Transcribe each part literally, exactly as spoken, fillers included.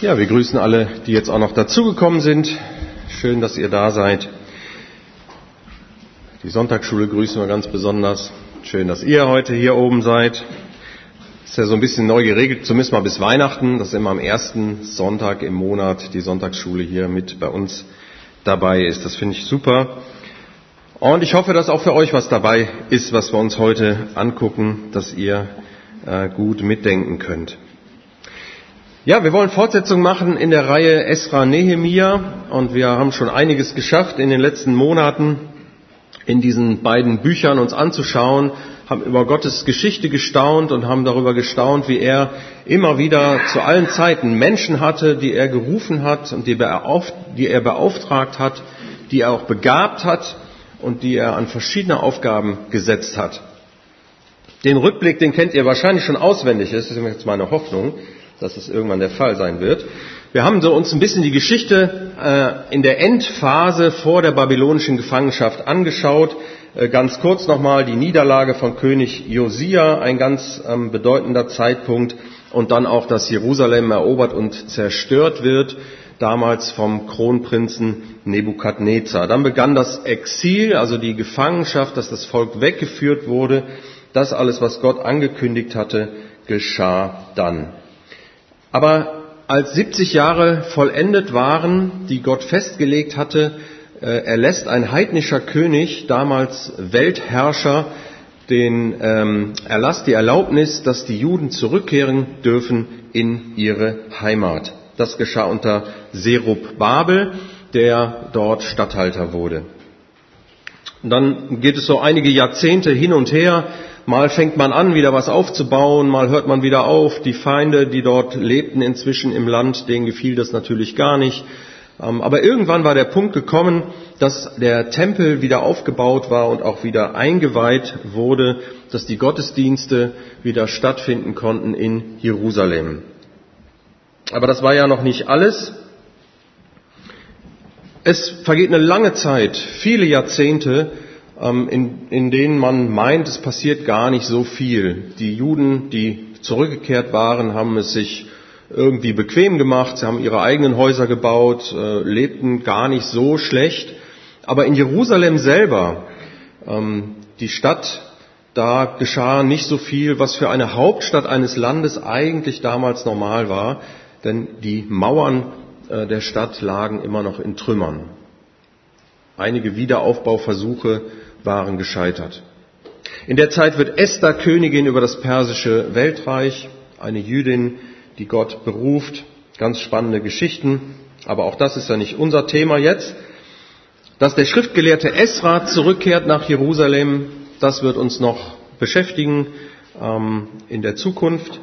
Ja, wir grüßen alle, die jetzt auch noch dazugekommen sind. Schön, dass ihr da seid. Die Sonntagsschule grüßen wir ganz besonders. Schön, dass ihr heute hier oben seid. Ist ja so ein bisschen neu geregelt, zumindest mal bis Weihnachten, dass immer am ersten Sonntag im Monat die Sonntagsschule hier mit bei uns dabei ist. Das finde ich super. Und ich hoffe, dass auch für euch was dabei ist, was wir uns heute angucken, dass ihr äh, gut mitdenken könnt. Ja, wir wollen Fortsetzung machen in der Reihe Esra Nehemia und wir haben schon einiges geschafft in den letzten Monaten in diesen beiden Büchern uns anzuschauen, haben über Gottes Geschichte gestaunt und haben darüber gestaunt, wie er immer wieder zu allen Zeiten Menschen hatte, die er gerufen hat und die er beauftragt hat, die er auch begabt hat und die er an verschiedene Aufgaben gesetzt hat. Den Rückblick, den kennt ihr wahrscheinlich schon auswendig, das ist jetzt meine Hoffnung, dass es irgendwann der Fall sein wird. Wir haben so uns ein bisschen die Geschichte äh, in der Endphase vor der babylonischen Gefangenschaft angeschaut. Äh, ganz kurz nochmal die Niederlage von König Josia, ein ganz ähm, bedeutender Zeitpunkt, und dann auch, dass Jerusalem erobert und zerstört wird, damals vom Kronprinzen Nebukadnezar. Dann begann das Exil, also die Gefangenschaft, dass das Volk weggeführt wurde. Das alles, was Gott angekündigt hatte, geschah dann. Aber als siebzig Jahre vollendet waren, die Gott festgelegt hatte, äh, erlässt ein heidnischer König, damals Weltherrscher, den ähm, Erlass, die Erlaubnis, dass die Juden zurückkehren dürfen in ihre Heimat. Das geschah unter Zerubabel, der dort Statthalter wurde. Und dann geht es so einige Jahrzehnte hin und her. Mal fängt man an, wieder was aufzubauen, mal hört man wieder auf. Die Feinde, die dort lebten inzwischen im Land, denen gefiel das natürlich gar nicht. Aber irgendwann war der Punkt gekommen, dass der Tempel wieder aufgebaut war und auch wieder eingeweiht wurde, dass die Gottesdienste wieder stattfinden konnten in Jerusalem. Aber das war ja noch nicht alles. Es vergeht eine lange Zeit, viele Jahrzehnte, In, in denen man meint, es passiert gar nicht so viel. Die Juden, die zurückgekehrt waren, haben es sich irgendwie bequem gemacht. Sie haben ihre eigenen Häuser gebaut, äh, lebten gar nicht so schlecht. Aber in Jerusalem selber, ähm, die Stadt, da geschah nicht so viel, was für eine Hauptstadt eines Landes eigentlich damals normal war. Denn die Mauern äh, der Stadt lagen immer noch in Trümmern. Einige Wiederaufbauversuche waren gescheitert. In der Zeit wird Esther Königin über das persische Weltreich, eine Jüdin, die Gott beruft. Ganz spannende Geschichten, aber auch das ist ja nicht unser Thema jetzt. Dass der Schriftgelehrte Esra zurückkehrt nach Jerusalem, das wird uns noch beschäftigen ähm, in der Zukunft.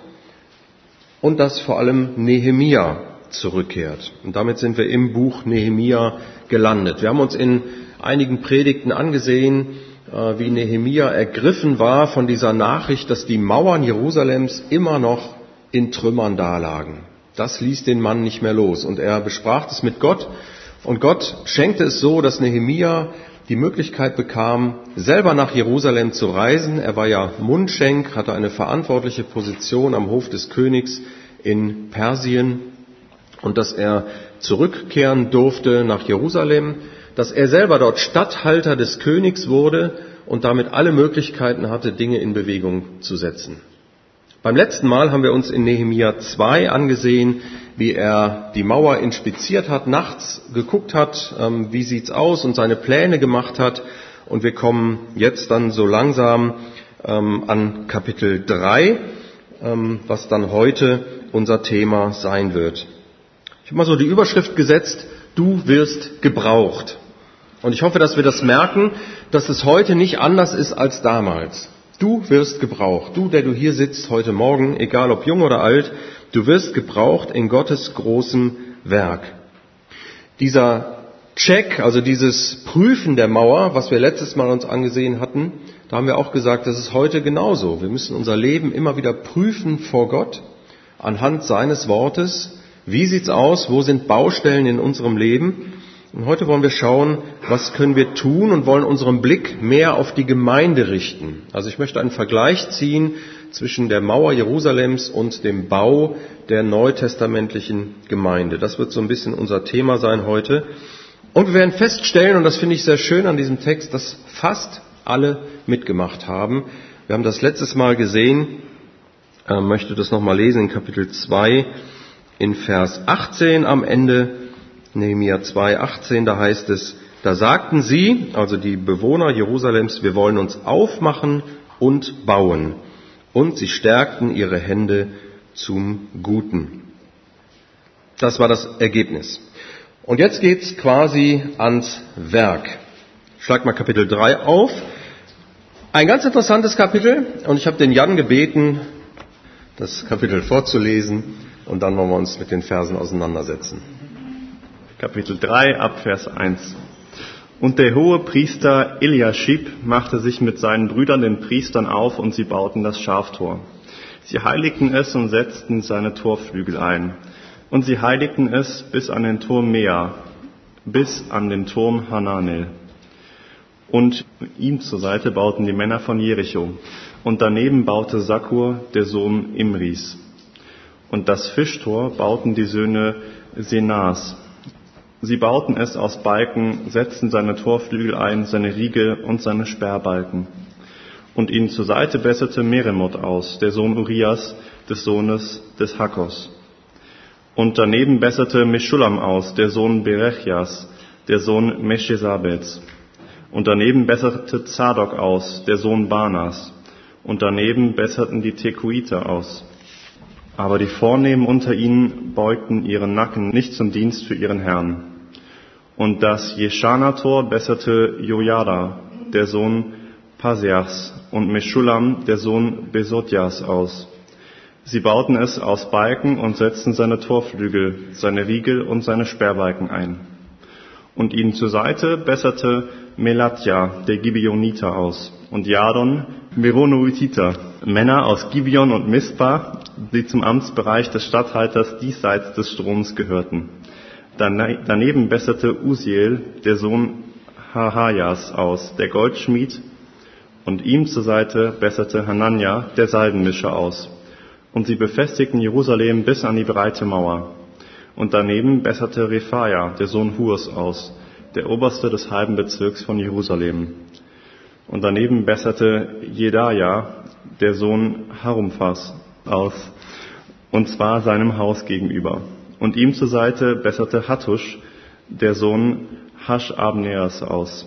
Und dass vor allem Nehemia zurückkehrt. Und damit sind wir im Buch Nehemia gelandet. Wir haben uns in einigen Predigten angesehen, wie Nehemia ergriffen war von dieser Nachricht, dass die Mauern Jerusalems immer noch in Trümmern dalagen. Das ließ den Mann nicht mehr los. Und er besprach das mit Gott. Und Gott schenkte es so, dass Nehemia die Möglichkeit bekam, selber nach Jerusalem zu reisen. Er war ja Mundschenk, hatte eine verantwortliche Position am Hof des Königs in Persien. Und dass er zurückkehren durfte nach Jerusalem, dass er selber dort Statthalter des Königs wurde und damit alle Möglichkeiten hatte, Dinge in Bewegung zu setzen. Beim letzten Mal haben wir uns in Nehemia zwei angesehen, wie er die Mauer inspiziert hat, nachts geguckt hat, wie sieht's aus, und seine Pläne gemacht hat. Und wir kommen jetzt dann so langsam an Kapitel drei, was dann heute unser Thema sein wird. Ich habe mal so die Überschrift gesetzt: Du wirst gebraucht. Und ich hoffe, dass wir das merken, dass es heute nicht anders ist als damals. Du wirst gebraucht. Du, der du hier sitzt heute Morgen, egal ob jung oder alt, du wirst gebraucht in Gottes großem Werk. Dieser Check, also dieses Prüfen der Mauer, was wir letztes Mal uns angesehen hatten, da haben wir auch gesagt, das ist heute genauso. Wir müssen unser Leben immer wieder prüfen vor Gott, anhand seines Wortes. Wie sieht's aus? Wo sind Baustellen in unserem Leben? Und heute wollen wir schauen, was können wir tun, und wollen unseren Blick mehr auf die Gemeinde richten. Also ich möchte einen Vergleich ziehen zwischen der Mauer Jerusalems und dem Bau der neutestamentlichen Gemeinde. Das wird so ein bisschen unser Thema sein heute. Und wir werden feststellen, und das finde ich sehr schön an diesem Text, dass fast alle mitgemacht haben. Wir haben das letztes Mal gesehen, äh, möchte das nochmal lesen in Kapitel zwei, in Vers achtzehn am Ende, Nehemia zwei, achtzehn, da heißt es, da sagten sie, also die Bewohner Jerusalems, wir wollen uns aufmachen und bauen. Und sie stärkten ihre Hände zum Guten. Das war das Ergebnis. Und jetzt geht's quasi ans Werk. Schlag mal Kapitel drei auf. Ein ganz interessantes Kapitel. Und ich habe den Jan gebeten, das Kapitel vorzulesen. Und dann wollen wir uns mit den Versen auseinandersetzen. Kapitel drei, ab Vers eins. Und der hohe Priester Eliaschib machte sich mit seinen Brüdern, den Priestern, auf, und sie bauten das Schaftor. Sie heiligten es und setzten seine Torflügel ein. Und sie heiligten es bis an den Turm Mea, bis an den Turm Hananel. Und ihm zur Seite bauten die Männer von Jericho. Und daneben baute Sakur, der Sohn Imris. Und das Fischtor bauten die Söhne Senas. Sie bauten es aus Balken, setzten seine Torflügel ein, seine Riegel und seine Sperrbalken. Und ihnen zur Seite besserte Meremoth aus, der Sohn Urias, des Sohnes des Hakkos. Und daneben besserte Meschulam aus, der Sohn Berechias, der Sohn Meschesabels. Und daneben besserte Zadok aus, der Sohn Banas. Und daneben besserten die Tekuiter aus. Aber die Vornehmen unter ihnen beugten ihren Nacken nicht zum Dienst für ihren Herrn. Und das Jeschana-Tor besserte Jojada, der Sohn Paseachs, und Meschulam, der Sohn Besodjas, aus. Sie bauten es aus Balken und setzten seine Torflügel, seine Riegel und seine Sperrbalken ein. Und ihnen zur Seite besserte Melatja, der Gibeoniter, aus, und Jadon, Meronoititer, Männer aus Gibeon und Mispa, die zum Amtsbereich des Statthalters diesseits des Stroms gehörten. Daneben besserte Usiel, der Sohn Harhajas, aus, der Goldschmied, und ihm zur Seite besserte Hanania, der Salbenmischer, aus. Und sie befestigten Jerusalem bis an die breite Mauer. Und daneben besserte Rephaia, der Sohn Hurs, aus, der Oberste des halben Bezirks von Jerusalem. Und daneben besserte Jedaja, der Sohn Harumphas, aus, und zwar seinem Haus gegenüber. Und ihm zur Seite besserte Hattusch, der Sohn Hasch-Abneas, aus.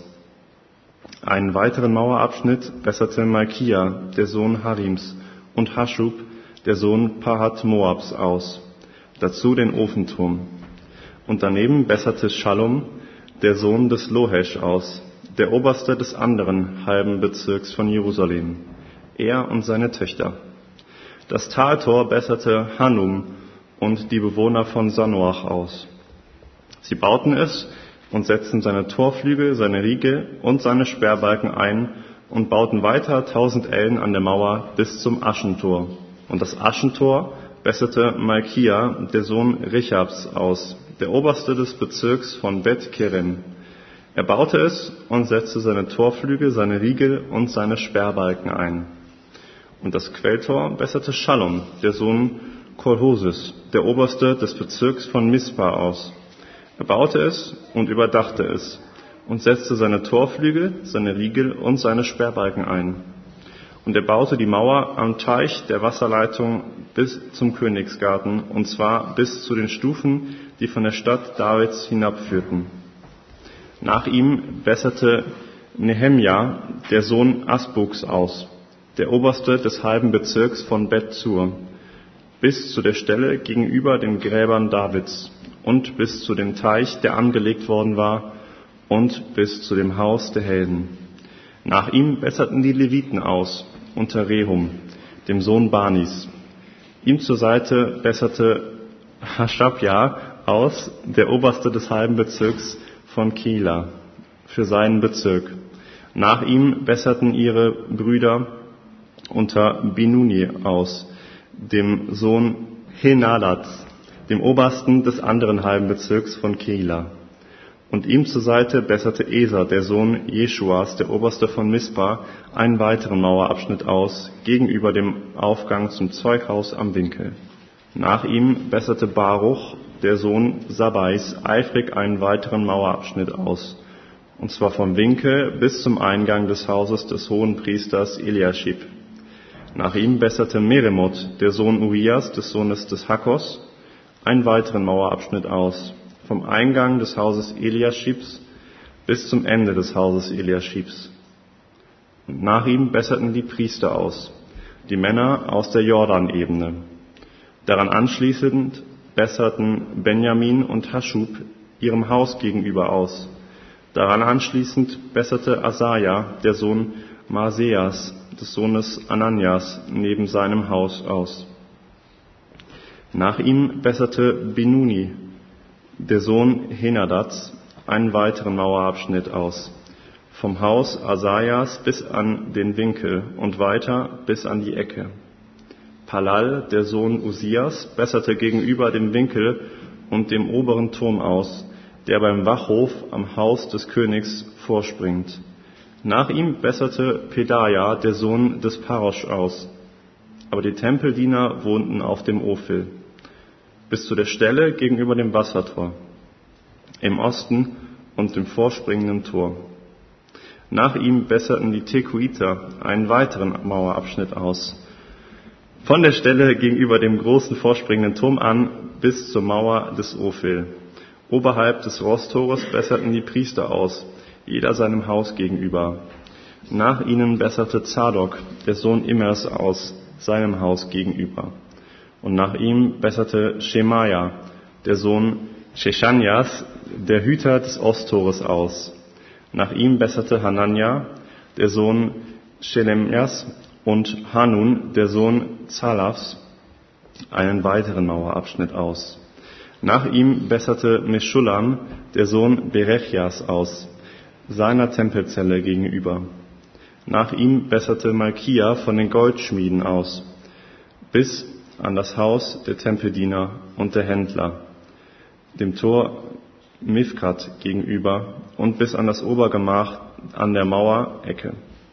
Einen weiteren Mauerabschnitt besserte Malkia, der Sohn Harims, und Haschub, der Sohn Pahat-Moabs, aus. Dazu den Ofenturm. Und daneben besserte Schallum, der Sohn des Lohesch, aus, der Oberste des anderen halben Bezirks von Jerusalem, er und seine Töchter. Das Taltor besserte Hanum und die Bewohner von Sanoach, aus. Sie bauten es und setzten seine Torflügel, seine Riegel und seine Sperrbalken ein und bauten weiter tausend Ellen an der Mauer bis zum Aschentor. Und das Aschentor besserte Malkia, der Sohn Rechabs, aus, der Oberste des Bezirks von Bet Kerem. Er baute es und setzte seine Torflügel, seine Riegel und seine Sperrbalken ein. Und das Quelltor besserte Schallum, der Sohn Kolhosis, der Oberste des Bezirks von Mispa, aus. Er baute es und überdachte es und setzte seine Torflügel, seine Riegel und seine Sperrbalken ein. Und er baute die Mauer am Teich der Wasserleitung bis zum Königsgarten, und zwar bis zu den Stufen, die von der Stadt Davids hinabführten. Nach ihm besserte Nehemja, der Sohn Asbuks, aus, der Oberste des halben Bezirks von Bet-Zur, bis zu der Stelle gegenüber den Gräbern Davids und bis zu dem Teich, der angelegt worden war, und bis zu dem Haus der Helden. Nach ihm besserten die Leviten aus, unter Rehum, dem Sohn Banis. Ihm zur Seite besserte Haschabja aus, der Oberste des halben Bezirks von Keilah, für seinen Bezirk. Nach ihm besserten ihre Brüder unter Binuni aus, dem Sohn Henadats, dem Obersten des anderen halben Bezirks von Keilah. Und ihm zur Seite besserte Eser, der Sohn Jeschuas, der Oberste von Mispa, einen weiteren Mauerabschnitt aus, gegenüber dem Aufgang zum Zeughaus am Winkel. Nach ihm besserte Baruch, der Sohn Sabbais, eifrig einen weiteren Mauerabschnitt aus, und zwar vom Winkel bis zum Eingang des Hauses des Hohenpriesters Eliaschib. Nach ihm besserte Meremoth, der Sohn Urias, des Sohnes des Hakkos, einen weiteren Mauerabschnitt aus, vom Eingang des Hauses Eliaschibs bis zum Ende des Hauses Eliaschibs. Und nach ihm besserten die Priester aus, die Männer aus der Jordanebene. Daran anschließend besserten Benjamin und Haschub ihrem Haus gegenüber aus. Daran anschließend besserte Asaja, der Sohn Maaseas, des Sohnes Ananias, neben seinem Haus aus. Nach ihm besserte Binuni, der Sohn Henadats, einen weiteren Mauerabschnitt aus, vom Haus Asajas bis an den Winkel und weiter bis an die Ecke. Palal, der Sohn Usias, besserte gegenüber dem Winkel und dem oberen Turm aus, der beim Wachhof am Haus des Königs vorspringt. Nach ihm besserte Pedaja, der Sohn des Parosch, aus. Aber die Tempeldiener wohnten auf dem Ophel, bis zu der Stelle gegenüber dem Wassertor, im Osten und dem vorspringenden Tor. Nach ihm besserten die Tekuiter einen weiteren Mauerabschnitt aus, von der Stelle gegenüber dem großen vorspringenden Turm an bis zur Mauer des Ophel. Oberhalb des Rostores besserten die Priester aus, jeder seinem Haus gegenüber. Nach ihnen besserte Zadok, der Sohn Immers, aus, seinem Haus gegenüber. Und nach ihm besserte Schemaja, der Sohn Shechanjas, der Hüter des Osttores, aus. Nach ihm besserte Hanania, der Sohn Shelemjas, und Hanun, der Sohn Zalafs, einen weiteren Mauerabschnitt aus. Nach ihm besserte Meschulam, der Sohn Berechias, aus, seiner Tempelzelle gegenüber. Nach ihm besserte Malkia von den Goldschmieden aus, bis an das Haus der Tempeldiener und der Händler, dem Tor Mifkat gegenüber und bis an das Obergemach an der Mauerecke.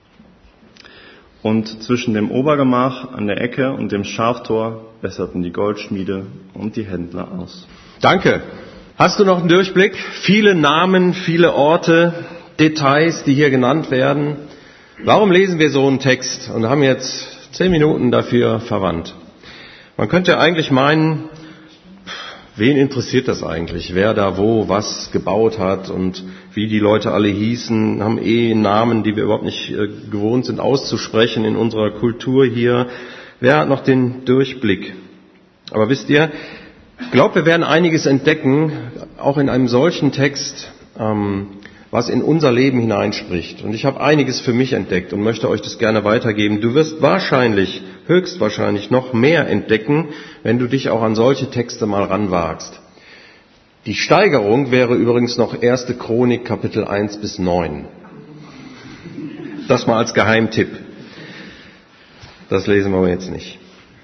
Und zwischen dem Obergemach an der Ecke und dem Schaftor besserten die Goldschmiede und die Händler aus. Danke. Hast du noch einen Durchblick? Viele Namen, viele Orte, Details, die hier genannt werden. Warum lesen wir so einen Text und haben jetzt zehn Minuten dafür verwandt? Man könnte eigentlich meinen, wen interessiert das eigentlich, wer da wo was gebaut hat und wie die Leute alle hießen, haben eh Namen, die wir überhaupt nicht äh, gewohnt sind auszusprechen in unserer Kultur hier. Wer hat noch den Durchblick? Aber wisst ihr, ich glaube, wir werden einiges entdecken, auch in einem solchen Text, ähm, was in unser Leben hineinspricht. Und ich habe einiges für mich entdeckt und möchte euch das gerne weitergeben. Du wirst wahrscheinlich, höchstwahrscheinlich noch mehr entdecken, wenn du dich auch an solche Texte mal ranwagst. Die Steigerung wäre übrigens noch erste Chronik, Kapitel eins bis neun. Das mal als Geheimtipp. Das lesen wir jetzt nicht.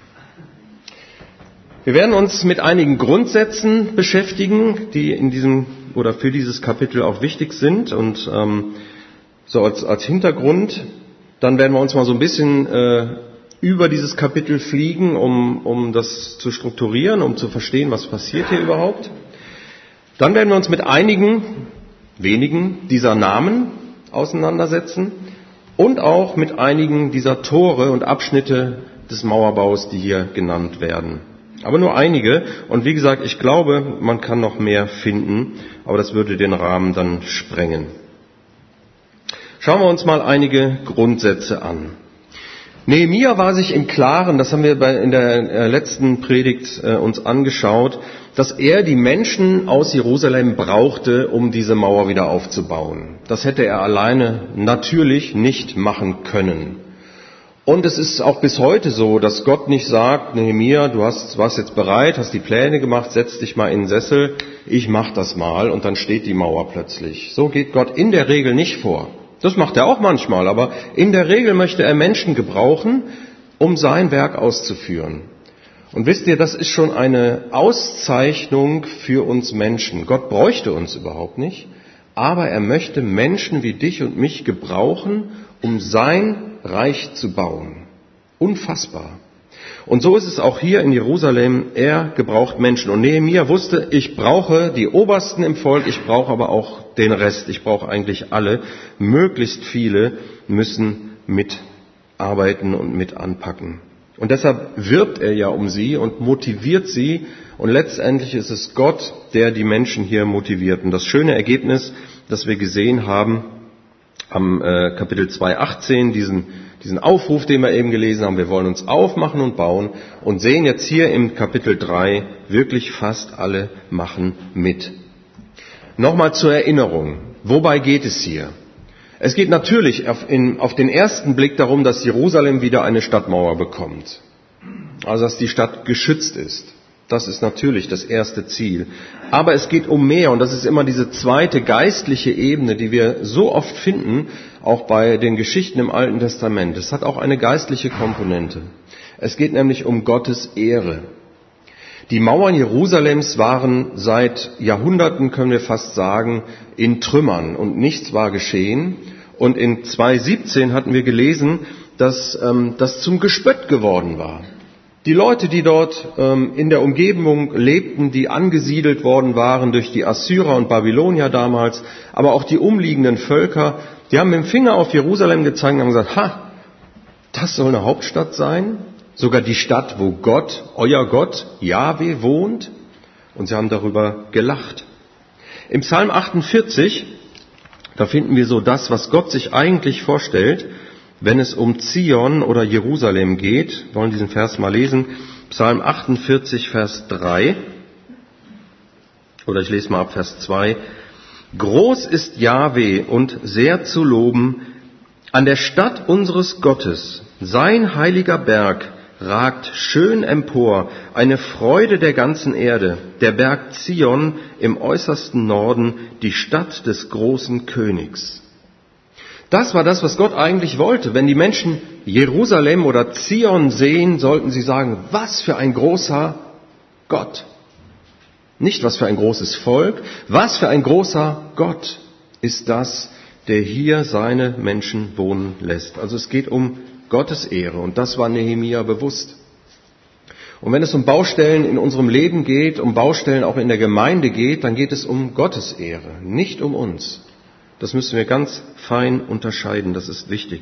Wir werden uns mit einigen Grundsätzen beschäftigen, die in diesem oder für dieses Kapitel auch wichtig sind. Und ähm, so als, als Hintergrund, dann werden wir uns mal so ein bisschen äh, über dieses Kapitel fliegen, um, um das zu strukturieren, um zu verstehen, was passiert hier überhaupt. Dann werden wir uns mit einigen, wenigen dieser Namen auseinandersetzen und auch mit einigen dieser Tore und Abschnitte des Mauerbaus, die hier genannt werden. Aber nur einige. Und wie gesagt, ich glaube, man kann noch mehr finden, aber das würde den Rahmen dann sprengen. Schauen wir uns mal einige Grundsätze an. Nehemia war sich im Klaren, das haben wir bei, in der letzten Predigt äh, uns angeschaut, dass er die Menschen aus Jerusalem brauchte, um diese Mauer wieder aufzubauen. Das hätte er alleine natürlich nicht machen können. Und es ist auch bis heute so, dass Gott nicht sagt, Nehemia, du hast, warst jetzt bereit, hast die Pläne gemacht, setz dich mal in den Sessel, ich mach das mal und dann steht die Mauer plötzlich. So geht Gott in der Regel nicht vor. Das macht er auch manchmal, aber in der Regel möchte er Menschen gebrauchen, um sein Werk auszuführen. Und wisst ihr, das ist schon eine Auszeichnung für uns Menschen. Gott bräuchte uns überhaupt nicht, aber er möchte Menschen wie dich und mich gebrauchen, um sein Reich zu bauen. Unfassbar. Und so ist es auch hier in Jerusalem. Er gebraucht Menschen. Und Nehemia wusste, ich brauche die Obersten im Volk, ich brauche aber auch den Rest. Ich brauche eigentlich alle. Möglichst viele müssen mitarbeiten und mit anpacken. Und deshalb wirbt er ja um sie und motiviert sie. Und letztendlich ist es Gott, der die Menschen hier motiviert. Und das schöne Ergebnis, das wir gesehen haben am äh, Kapitel zwei, achtzehn, diesen Diesen Aufruf, den wir eben gelesen haben, wir wollen uns aufmachen und bauen, und sehen jetzt hier im Kapitel drei, wirklich fast alle machen mit. Nochmal zur Erinnerung, wobei geht es hier? Es geht natürlich auf, in, auf den ersten Blick darum, dass Jerusalem wieder eine Stadtmauer bekommt. Also dass die Stadt geschützt ist. Das ist natürlich das erste Ziel. Aber es geht um mehr, und das ist immer diese zweite geistliche Ebene, die wir so oft finden, auch bei den Geschichten im Alten Testament. Es hat auch eine geistliche Komponente. Es geht nämlich um Gottes Ehre. Die Mauern Jerusalems waren seit Jahrhunderten, können wir fast sagen, in Trümmern, und nichts war geschehen. Und in zwei siebzehn hatten wir gelesen, dass ähm, das zum Gespött geworden war. Die Leute, die dort ähm, in der Umgebung lebten, die angesiedelt worden waren durch die Assyrer und Babylonier damals, aber auch die umliegenden Völker, die haben mit dem Finger auf Jerusalem gezeigt und haben gesagt, ha, das soll eine Hauptstadt sein? Sogar die Stadt, wo Gott, euer Gott, Jahwe, wohnt? Und sie haben darüber gelacht. Im Psalm achtundvierzig, da finden wir so das, was Gott sich eigentlich vorstellt, wenn es um Zion oder Jerusalem geht. Wir wollen diesen Vers mal lesen. Psalm achtundvierzig, Vers drei. Oder ich lese mal ab Vers zwei. Groß ist Jahwe und sehr zu loben an der Stadt unseres Gottes. Sein heiliger Berg ragt schön empor, eine Freude der ganzen Erde. Der Berg Zion im äußersten Norden, die Stadt des großen Königs. Das war das, was Gott eigentlich wollte. Wenn die Menschen Jerusalem oder Zion sehen, sollten sie sagen, was für ein großer Gott. Nicht was für ein großes Volk, was für ein großer Gott ist das, der hier seine Menschen wohnen lässt. Also es geht um Gottes Ehre, und das war Nehemia bewusst. Und wenn es um Baustellen in unserem Leben geht, um Baustellen auch in der Gemeinde geht, dann geht es um Gottes Ehre, nicht um uns. Das müssen wir ganz fein unterscheiden, das ist wichtig.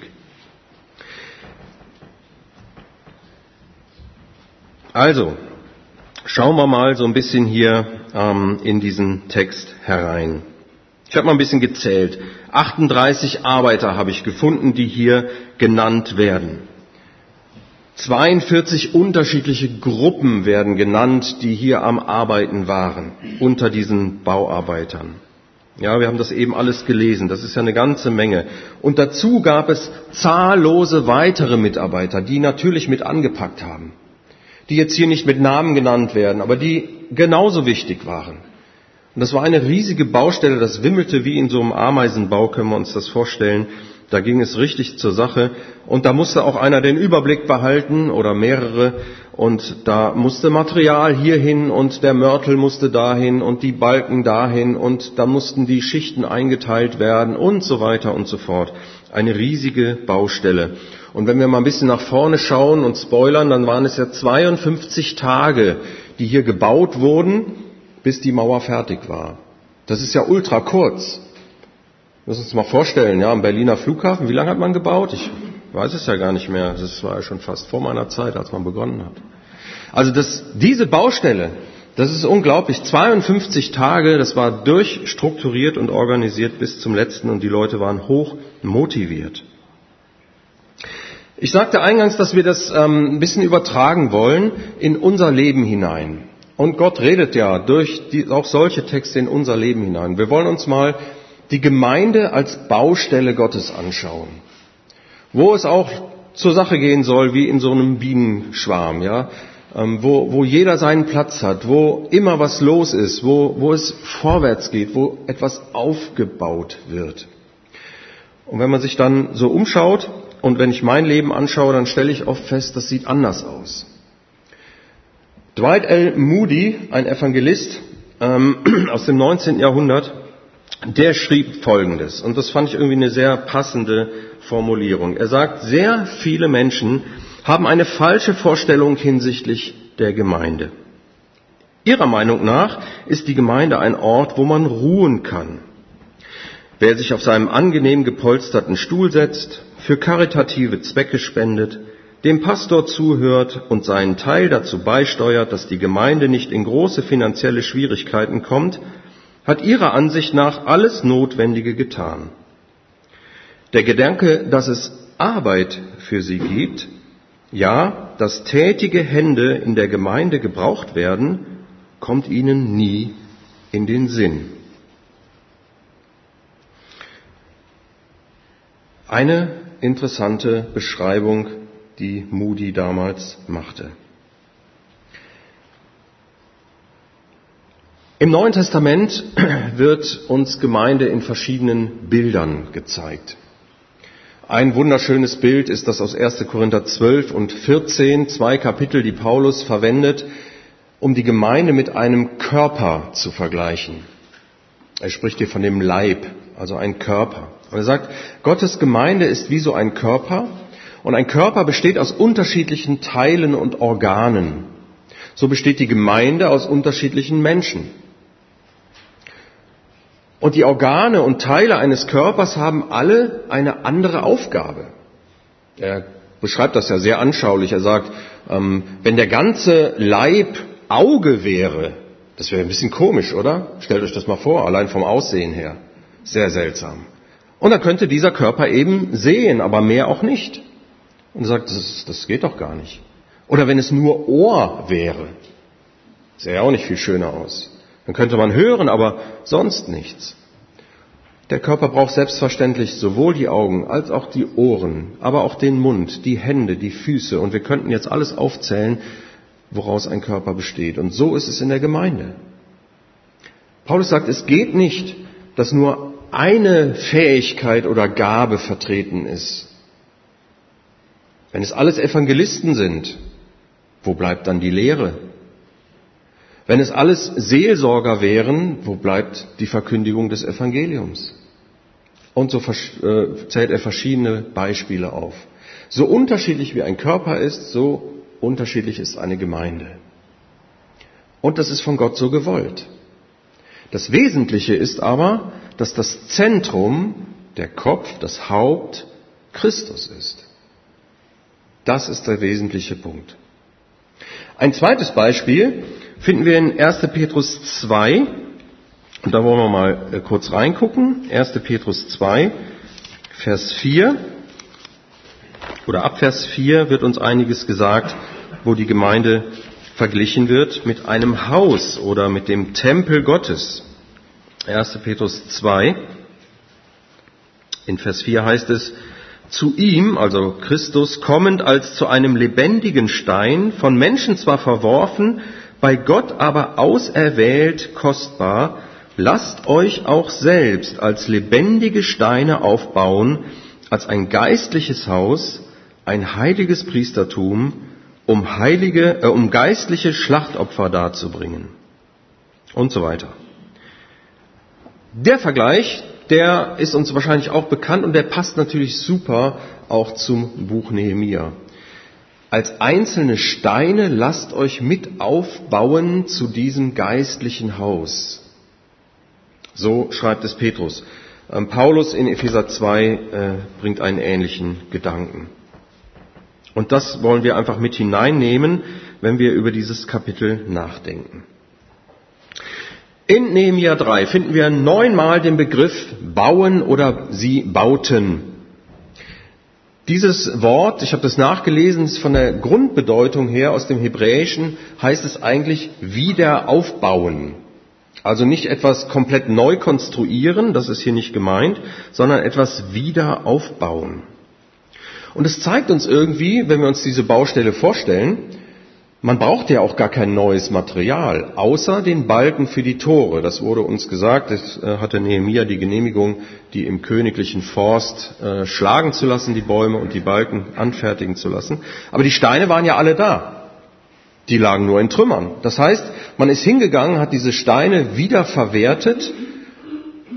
Also, schauen wir mal so ein bisschen hier ähm, in diesen Text herein. Ich habe mal ein bisschen gezählt. achtunddreißig Arbeiter habe ich gefunden, die hier genannt werden. zweiundvierzig unterschiedliche Gruppen werden genannt, die hier am Arbeiten waren, unter diesen Bauarbeitern. Ja, wir haben das eben alles gelesen. Das ist ja eine ganze Menge. Und dazu gab es zahllose weitere Mitarbeiter, die natürlich mit angepackt haben. Die jetzt hier nicht mit Namen genannt werden, aber die genauso wichtig waren. Und das war eine riesige Baustelle, das wimmelte wie in so einem Ameisenbau, können wir uns das vorstellen. Da ging es richtig zur Sache. Und da musste auch einer den Überblick behalten oder mehrere. Und da musste Material hierhin und der Mörtel musste dahin und die Balken dahin und da mussten die Schichten eingeteilt werden und so weiter und so fort. Eine riesige Baustelle. Und wenn wir mal ein bisschen nach vorne schauen und spoilern, dann waren es ja zweiundfünfzig Tage, die hier gebaut wurden, bis die Mauer fertig war. Das ist ja ultra kurz. Lass uns mal vorstellen, ja, am Berliner Flughafen, wie lange hat man gebaut? Ich weiß es ja gar nicht mehr. Das war ja schon fast vor meiner Zeit, als man begonnen hat. Also das, diese Baustelle, das ist unglaublich. zweiundfünfzig Tage, das war durchstrukturiert und organisiert bis zum letzten, und die Leute waren hoch motiviert. Ich sagte eingangs, dass wir das ähm, ein bisschen übertragen wollen in unser Leben hinein. Und Gott redet ja durch die, auch solche Texte in unser Leben hinein. Wir wollen uns mal die Gemeinde als Baustelle Gottes anschauen, wo es auch zur Sache gehen soll, wie in so einem Bienenschwarm, ja, ähm, wo, wo jeder seinen Platz hat, wo immer was los ist, wo, wo es vorwärts geht, wo etwas aufgebaut wird. Und wenn man sich dann so umschaut und wenn ich mein Leben anschaue, dann stelle ich oft fest, das sieht anders aus. Dwight L. Moody, ein Evangelist ähm, aus dem neunzehnten Jahrhundert, der schrieb Folgendes, und das fand ich irgendwie eine sehr passende Formulierung. Er sagt, sehr viele Menschen haben eine falsche Vorstellung hinsichtlich der Gemeinde. Ihrer Meinung nach ist die Gemeinde ein Ort, wo man ruhen kann. Wer sich auf seinem angenehm gepolsterten Stuhl setzt, für karitative Zwecke spendet, dem Pastor zuhört und seinen Teil dazu beisteuert, dass die Gemeinde nicht in große finanzielle Schwierigkeiten kommt, hat ihrer Ansicht nach alles Notwendige getan. Der Gedanke, dass es Arbeit für sie gibt, ja, dass tätige Hände in der Gemeinde gebraucht werden, kommt ihnen nie in den Sinn. Eine interessante Beschreibung, die Moody damals machte. Im Neuen Testament wird uns Gemeinde in verschiedenen Bildern gezeigt. Ein wunderschönes Bild ist das aus erster Korinther zwölf und vierzehn, zwei Kapitel, die Paulus verwendet, um die Gemeinde mit einem Körper zu vergleichen. Er spricht hier von dem Leib, also ein Körper. Und er sagt, Gottes Gemeinde ist wie so ein Körper, und ein Körper besteht aus unterschiedlichen Teilen und Organen. So besteht die Gemeinde aus unterschiedlichen Menschen. Und die Organe und Teile eines Körpers haben alle eine andere Aufgabe. Er beschreibt das ja sehr anschaulich. Er sagt, ähm, wenn der ganze Leib Auge wäre, das wäre ein bisschen komisch, oder? Stellt euch das mal vor, allein vom Aussehen her. Sehr seltsam. Und dann könnte dieser Körper eben sehen, aber mehr auch nicht. Und er sagt, das, das geht doch gar nicht. Oder wenn es nur Ohr wäre, sähe ja auch nicht viel schöner aus. Dann könnte man hören, aber sonst nichts. Der Körper braucht selbstverständlich sowohl die Augen als auch die Ohren, aber auch den Mund, die Hände, die Füße. Und wir könnten jetzt alles aufzählen, woraus ein Körper besteht. Und so ist es in der Gemeinde. Paulus sagt, es geht nicht, dass nur eine Fähigkeit oder Gabe vertreten ist. Wenn es alles Evangelisten sind, wo bleibt dann die Lehre? Wenn es alles Seelsorger wären, wo bleibt die Verkündigung des Evangeliums? Und so zählt er verschiedene Beispiele auf. So unterschiedlich wie ein Körper ist, so unterschiedlich ist eine Gemeinde. Und das ist von Gott so gewollt. Das Wesentliche ist aber, dass das Zentrum, der Kopf, das Haupt, Christus ist. Das ist der wesentliche Punkt. Ein zweites Beispiel finden wir in erster Petrus zwei. Und da wollen wir mal kurz reingucken. erster Petrus zwei, Vers vier. Oder ab Vers vier wird uns einiges gesagt, wo die Gemeinde verglichen wird mit einem Haus oder mit dem Tempel Gottes. erster Petrus zwei, in Vers vier heißt es, zu ihm, also Christus, kommend als zu einem lebendigen Stein, von Menschen zwar verworfen, bei Gott aber auserwählt, kostbar, lasst euch auch selbst als lebendige Steine aufbauen, als ein geistliches Haus, ein heiliges Priestertum, um heilige, äh, um geistliche Schlachtopfer darzubringen. Und so weiter. Der Vergleich, der ist uns wahrscheinlich auch bekannt und der passt natürlich super auch zum Buch Nehemia. Als einzelne Steine lasst euch mit aufbauen zu diesem geistlichen Haus. So schreibt es Petrus. Ähm, Paulus in Epheser zwei äh, bringt einen ähnlichen Gedanken. Und das wollen wir einfach mit hineinnehmen, wenn wir über dieses Kapitel nachdenken. In Nehemia drei finden wir neunmal den Begriff bauen oder sie bauten. Dieses Wort, ich habe das nachgelesen, ist von der Grundbedeutung her aus dem Hebräischen, heißt es eigentlich wieder aufbauen. Also nicht etwas komplett neu konstruieren, das ist hier nicht gemeint, sondern etwas wieder aufbauen. Und es zeigt uns irgendwie, wenn wir uns diese Baustelle vorstellen, man braucht ja auch gar kein neues Material, außer den Balken für die Tore. Das wurde uns gesagt, es hatte Nehemia die Genehmigung, die im königlichen Forst äh, schlagen zu lassen, die Bäume, und die Balken anfertigen zu lassen. Aber die Steine waren ja alle da. Die lagen nur in Trümmern. Das heißt, man ist hingegangen, hat diese Steine wieder verwertet,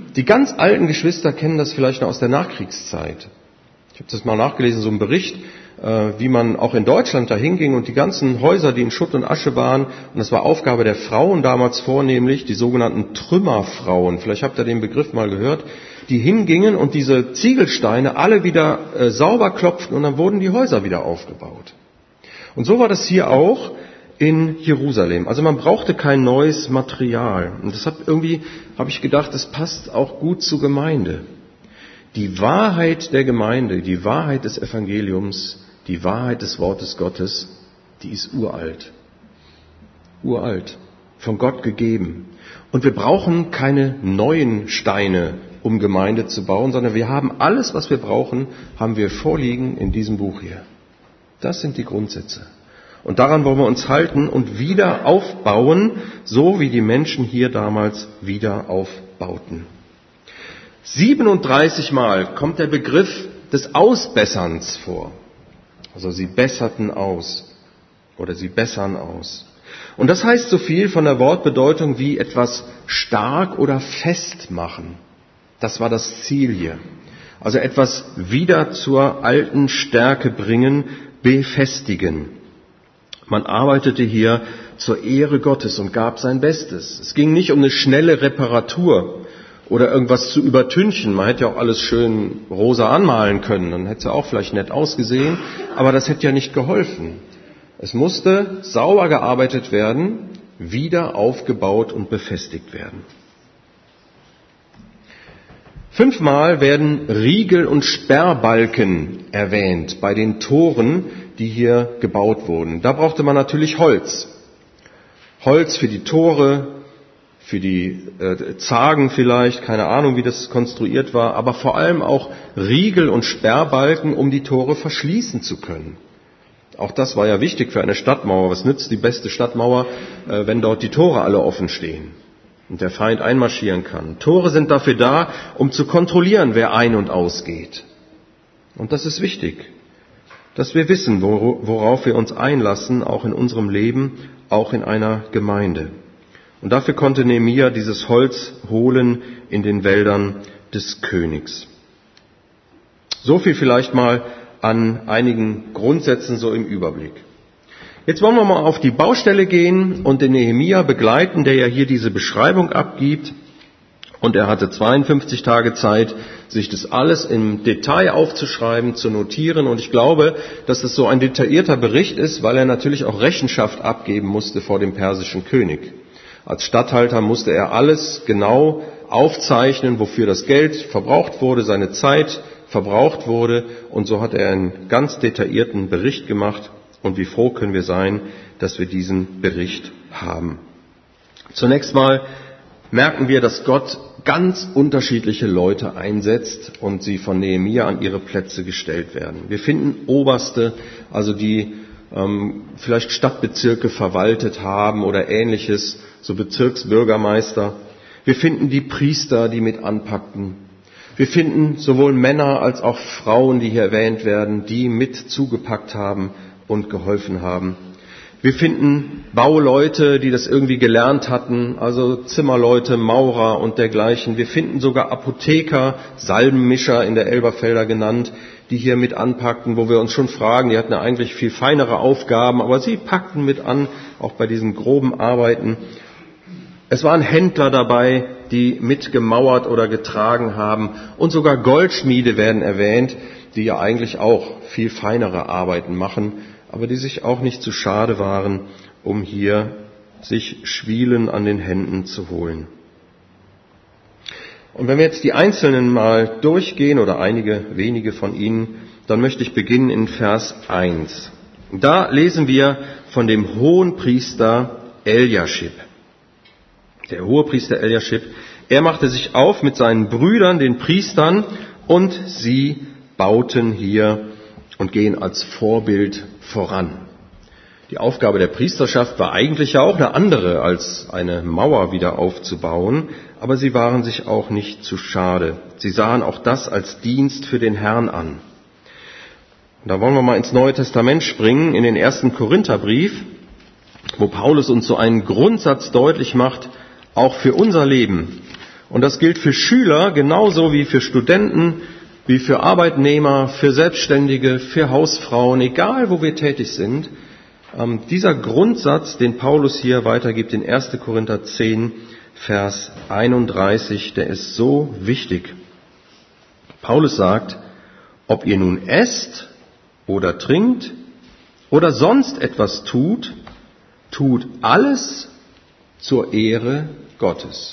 Die ganz alten Geschwister kennen das vielleicht noch aus der Nachkriegszeit. Ich habe das mal nachgelesen, so ein Bericht, wie man auch in Deutschland da hinging und die ganzen Häuser, die in Schutt und Asche waren, und das war Aufgabe der Frauen damals vornehmlich, die sogenannten Trümmerfrauen, vielleicht habt ihr den Begriff mal gehört, die hingingen und diese Ziegelsteine alle wieder äh, sauber klopften und dann wurden die Häuser wieder aufgebaut. Und so war das hier auch in Jerusalem. Also man brauchte kein neues Material. Und deshalb irgendwie habe ich gedacht, das passt auch gut zur Gemeinde. Die Wahrheit der Gemeinde, die Wahrheit des Evangeliums, die Wahrheit des Wortes Gottes, die ist uralt. Uralt. Von Gott gegeben. Und wir brauchen keine neuen Steine, um Gemeinde zu bauen, sondern wir haben alles, was wir brauchen, haben wir vorliegen in diesem Buch hier. Das sind die Grundsätze. Und daran wollen wir uns halten und wieder aufbauen, so wie die Menschen hier damals wieder aufbauten. siebenunddreißig Mal kommt der Begriff des Ausbesserns vor. Also sie besserten aus oder sie bessern aus. Und das heißt so viel von der Wortbedeutung wie etwas stark oder festmachen. Das war das Ziel hier. Also etwas wieder zur alten Stärke bringen, befestigen. Man arbeitete hier zur Ehre Gottes und gab sein Bestes. Es ging nicht um eine schnelle Reparatur oder irgendwas zu übertünchen. Man hätte ja auch alles schön rosa anmalen können, dann hätte es ja auch vielleicht nett ausgesehen, aber das hätte ja nicht geholfen. Es musste sauber gearbeitet werden, wieder aufgebaut und befestigt werden. Fünfmal werden Riegel und Sperrbalken erwähnt bei den Toren, die hier gebaut wurden. Da brauchte man natürlich Holz. Holz für die Tore, für die äh, Zagen vielleicht, keine Ahnung, wie das konstruiert war, aber vor allem auch Riegel und Sperrbalken, um die Tore verschließen zu können. Auch das war ja wichtig für eine Stadtmauer. Was nützt die beste Stadtmauer, äh, wenn dort die Tore alle offen stehen und der Feind einmarschieren kann? Tore sind dafür da, um zu kontrollieren, wer ein- und ausgeht. Und das ist wichtig, dass wir wissen, worauf wir uns einlassen, auch in unserem Leben, auch in einer Gemeinde. Und dafür konnte Nehemia dieses Holz holen in den Wäldern des Königs. So viel vielleicht mal an einigen Grundsätzen so im Überblick. Jetzt wollen wir mal auf die Baustelle gehen und den Nehemia begleiten, der ja hier diese Beschreibung abgibt. Und er hatte zweiundfünfzig Tage Zeit, sich das alles im Detail aufzuschreiben, zu notieren. Und ich glaube, dass es so ein detaillierter Bericht ist, weil er natürlich auch Rechenschaft abgeben musste vor dem persischen König. Als Statthalter musste er alles genau aufzeichnen, wofür das Geld verbraucht wurde, seine Zeit verbraucht wurde. Und so hat er einen ganz detaillierten Bericht gemacht. Und wie froh können wir sein, dass wir diesen Bericht haben. Zunächst mal merken wir, dass Gott ganz unterschiedliche Leute einsetzt und sie von Nehemia an ihre Plätze gestellt werden. Wir finden Oberste, also die ähm, vielleicht Stadtbezirke verwaltet haben oder Ähnliches, so Bezirksbürgermeister. Wir finden die Priester, die mit anpackten. Wir finden sowohl Männer als auch Frauen, die hier erwähnt werden, die mit zugepackt haben und geholfen haben. Wir finden Bauleute, die das irgendwie gelernt hatten, also Zimmerleute, Maurer und dergleichen. Wir finden sogar Apotheker, Salbenmischer in der Elberfelder genannt, die hier mit anpackten, wo wir uns schon fragen, die hatten ja eigentlich viel feinere Aufgaben, aber sie packten mit an, auch bei diesen groben Arbeiten. Es waren Händler dabei, die mitgemauert oder getragen haben, und sogar Goldschmiede werden erwähnt, die ja eigentlich auch viel feinere Arbeiten machen, aber die sich auch nicht zu schade waren, um hier sich Schwielen an den Händen zu holen. Und wenn wir jetzt die Einzelnen mal durchgehen, oder einige wenige von ihnen, dann möchte ich beginnen in Vers eins. Da lesen wir von dem Hohenpriester Eliaschib. Der Hohepriester Eliaschib, er machte sich auf mit seinen Brüdern, den Priestern, und sie bauten hier und gehen als Vorbild voran. Die Aufgabe der Priesterschaft war eigentlich ja auch eine andere, als eine Mauer wieder aufzubauen, aber sie waren sich auch nicht zu schade. Sie sahen auch das als Dienst für den Herrn an. Und da wollen wir mal ins Neue Testament springen, in den ersten Korintherbrief, wo Paulus uns so einen Grundsatz deutlich macht, auch für unser Leben. Und das gilt für Schüler genauso wie für Studenten, wie für Arbeitnehmer, für Selbstständige, für Hausfrauen, egal wo wir tätig sind. Ähm, dieser Grundsatz, den Paulus hier weitergibt in erster Korinther zehn, Vers einunddreißig, der ist so wichtig. Paulus sagt, ob ihr nun esst oder trinkt oder sonst etwas tut, tut alles zur Ehre Gottes.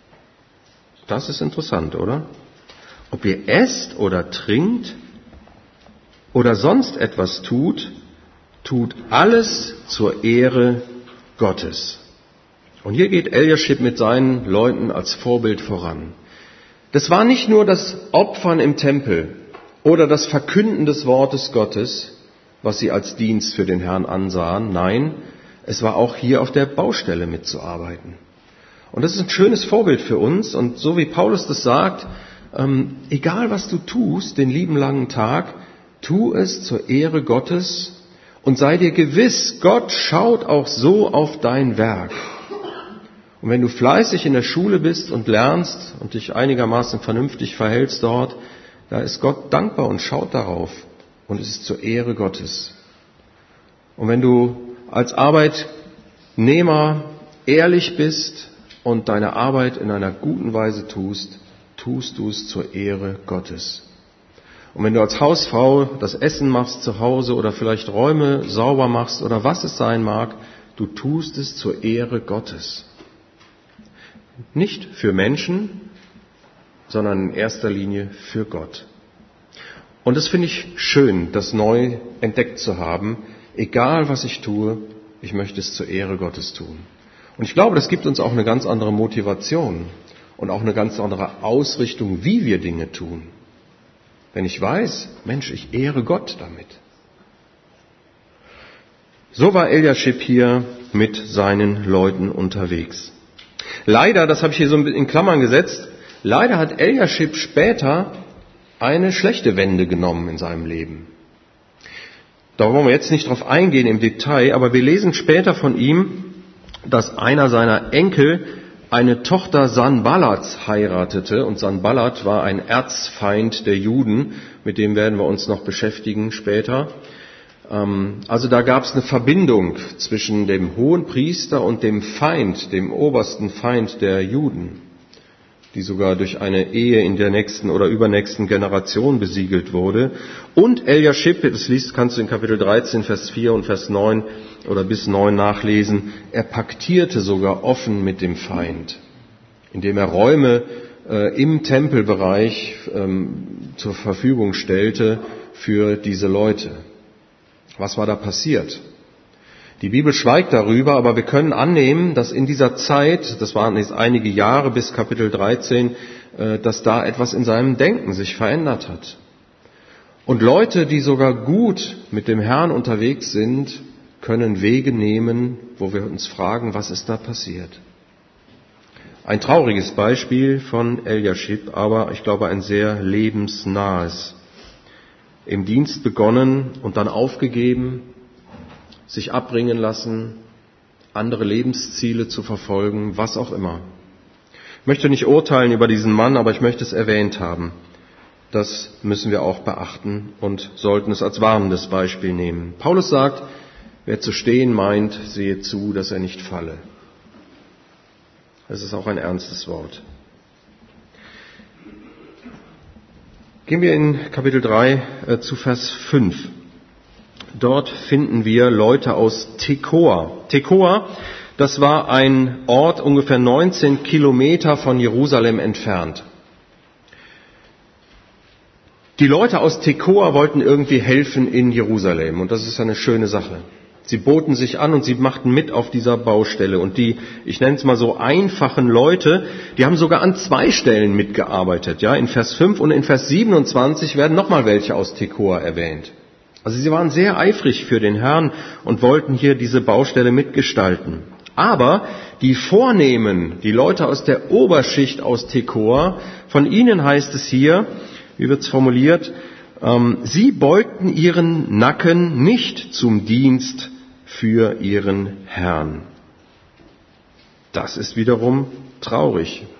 Das ist interessant, oder? Ob ihr esst oder trinkt oder sonst etwas tut, tut alles zur Ehre Gottes. Und hier geht Eliashib mit seinen Leuten als Vorbild voran. Das war nicht nur das Opfern im Tempel oder das Verkünden des Wortes Gottes, was sie als Dienst für den Herrn ansahen. Nein, es war auch hier auf der Baustelle mitzuarbeiten. Und das ist ein schönes Vorbild für uns. Und so wie Paulus das sagt, ähm, egal was du tust, den lieben langen Tag, tu es zur Ehre Gottes und sei dir gewiss, Gott schaut auch so auf dein Werk. Und wenn du fleißig in der Schule bist und lernst und dich einigermaßen vernünftig verhältst dort, da ist Gott dankbar und schaut darauf. Und es ist zur Ehre Gottes. Und wenn du als Arbeitnehmer ehrlich bist und deine Arbeit in einer guten Weise tust, tust du es zur Ehre Gottes. Und wenn du als Hausfrau das Essen machst zu Hause oder vielleicht Räume sauber machst oder was es sein mag, du tust es zur Ehre Gottes. Nicht für Menschen, sondern in erster Linie für Gott. Und das finde ich schön, das neu entdeckt zu haben. Egal was ich tue, ich möchte es zur Ehre Gottes tun. Und ich glaube, das gibt uns auch eine ganz andere Motivation und auch eine ganz andere Ausrichtung, wie wir Dinge tun. Wenn ich weiß, Mensch, ich ehre Gott damit. So war Eliashib hier mit seinen Leuten unterwegs. Leider, das habe ich hier so in Klammern gesetzt, leider hat Eliashib später eine schlechte Wende genommen in seinem Leben. Da wollen wir jetzt nicht drauf eingehen im Detail, aber wir lesen später von ihm, dass einer seiner Enkel eine Tochter Sanballats heiratete. Und Sanballat war ein Erzfeind der Juden, mit dem werden wir uns noch beschäftigen später. Also da gab es eine Verbindung zwischen dem Hohenpriester und dem Feind, dem obersten Feind der Juden, die sogar durch eine Ehe in der nächsten oder übernächsten Generation besiegelt wurde. Und Eliashib, das liest, kannst du in Kapitel dreizehn, Vers vier und Vers neun oder bis neun nachlesen, er paktierte sogar offen mit dem Feind, indem er Räume äh, im Tempelbereich ähm, zur Verfügung stellte für diese Leute. Was war da passiert? Die Bibel schweigt darüber, aber wir können annehmen, dass in dieser Zeit, das waren jetzt einige Jahre bis Kapitel dreizehn, dass da etwas in seinem Denken sich verändert hat. Und Leute, die sogar gut mit dem Herrn unterwegs sind, können Wege nehmen, wo wir uns fragen, was ist da passiert? Ein trauriges Beispiel von Eliashib, aber ich glaube ein sehr lebensnahes. Im Dienst begonnen und dann aufgegeben, sich abbringen lassen, andere Lebensziele zu verfolgen, was auch immer. Ich möchte nicht urteilen über diesen Mann, aber ich möchte es erwähnt haben. Das müssen wir auch beachten und sollten es als warnendes Beispiel nehmen. Paulus sagt, wer zu stehen meint, sehe zu, dass er nicht falle. Das ist auch ein ernstes Wort. Gehen wir in Kapitel drei äh, zu Vers fünf. Dort finden wir Leute aus Tekoa. Tekoa, das war ein Ort ungefähr neunzehn Kilometer von Jerusalem entfernt. Die Leute aus Tekoa wollten irgendwie helfen in Jerusalem und das ist eine schöne Sache. Sie boten sich an und sie machten mit auf dieser Baustelle. Und die, ich nenne es mal so, einfachen Leute, die haben sogar an zwei Stellen mitgearbeitet. Ja, in Vers fünf und in Vers siebenundzwanzig werden nochmal welche aus Tekoa erwähnt. Also sie waren sehr eifrig für den Herrn und wollten hier diese Baustelle mitgestalten. Aber die Vornehmen, die Leute aus der Oberschicht aus Tekoa, von ihnen heißt es hier, wie wird es formuliert, ähm, sie beugten ihren Nacken nicht zum Dienst für ihren Herrn. Das ist wiederum traurig.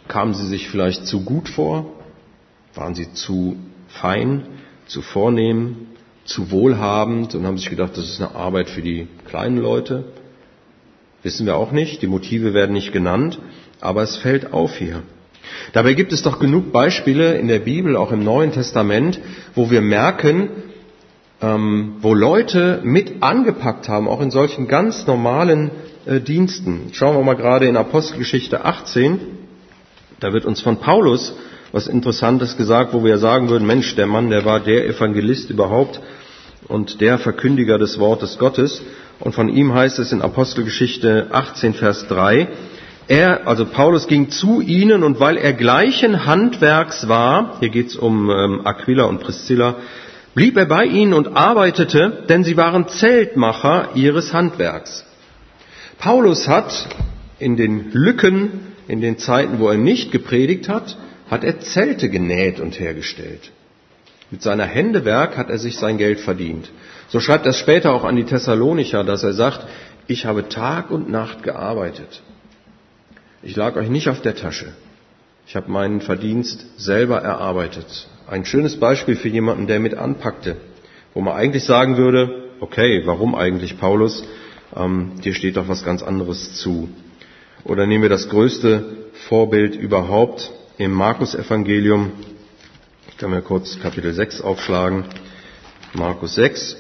Kamen sie sich vielleicht zu gut vor? Waren sie zu fein, zu vornehm, zu wohlhabend und haben sich gedacht, das ist eine Arbeit für die kleinen Leute? Wissen wir auch nicht. Die Motive werden nicht genannt, aber es fällt auf hier. Dabei gibt es doch genug Beispiele in der Bibel, auch im Neuen Testament, wo wir merken, ähm, wo Leute mit angepackt haben, auch in solchen ganz normalen äh, Diensten. Schauen wir mal gerade in Apostelgeschichte achtzehn. Da wird uns von Paulus was Interessantes gesagt, wo wir sagen würden, Mensch, der Mann, der war der Evangelist überhaupt und der Verkündiger des Wortes Gottes. Und von ihm heißt es in Apostelgeschichte achtzehn, Vers drei, er, also Paulus, ging zu ihnen und weil er gleichen Handwerks war, hier geht's um ähm, Aquila und Priscilla, blieb er bei ihnen und arbeitete, denn sie waren Zeltmacher ihres Handwerks. Paulus hat in den Lücken, in den Zeiten, wo er nicht gepredigt hat, hat er Zelte genäht und hergestellt. Mit seiner Händewerk hat er sich sein Geld verdient. So schreibt er es später auch an die Thessalonicher, dass er sagt, ich habe Tag und Nacht gearbeitet. Ich lag euch nicht auf der Tasche. Ich habe meinen Verdienst selber erarbeitet. Ein schönes Beispiel für jemanden, der mit anpackte, wo man eigentlich sagen würde, okay, warum eigentlich, Paulus? Ähm, dir steht doch was ganz anderes zu. Oder nehmen wir das größte Vorbild überhaupt im Markus-Evangelium. Ich kann mir kurz Kapitel sechs aufschlagen. Markus sechs,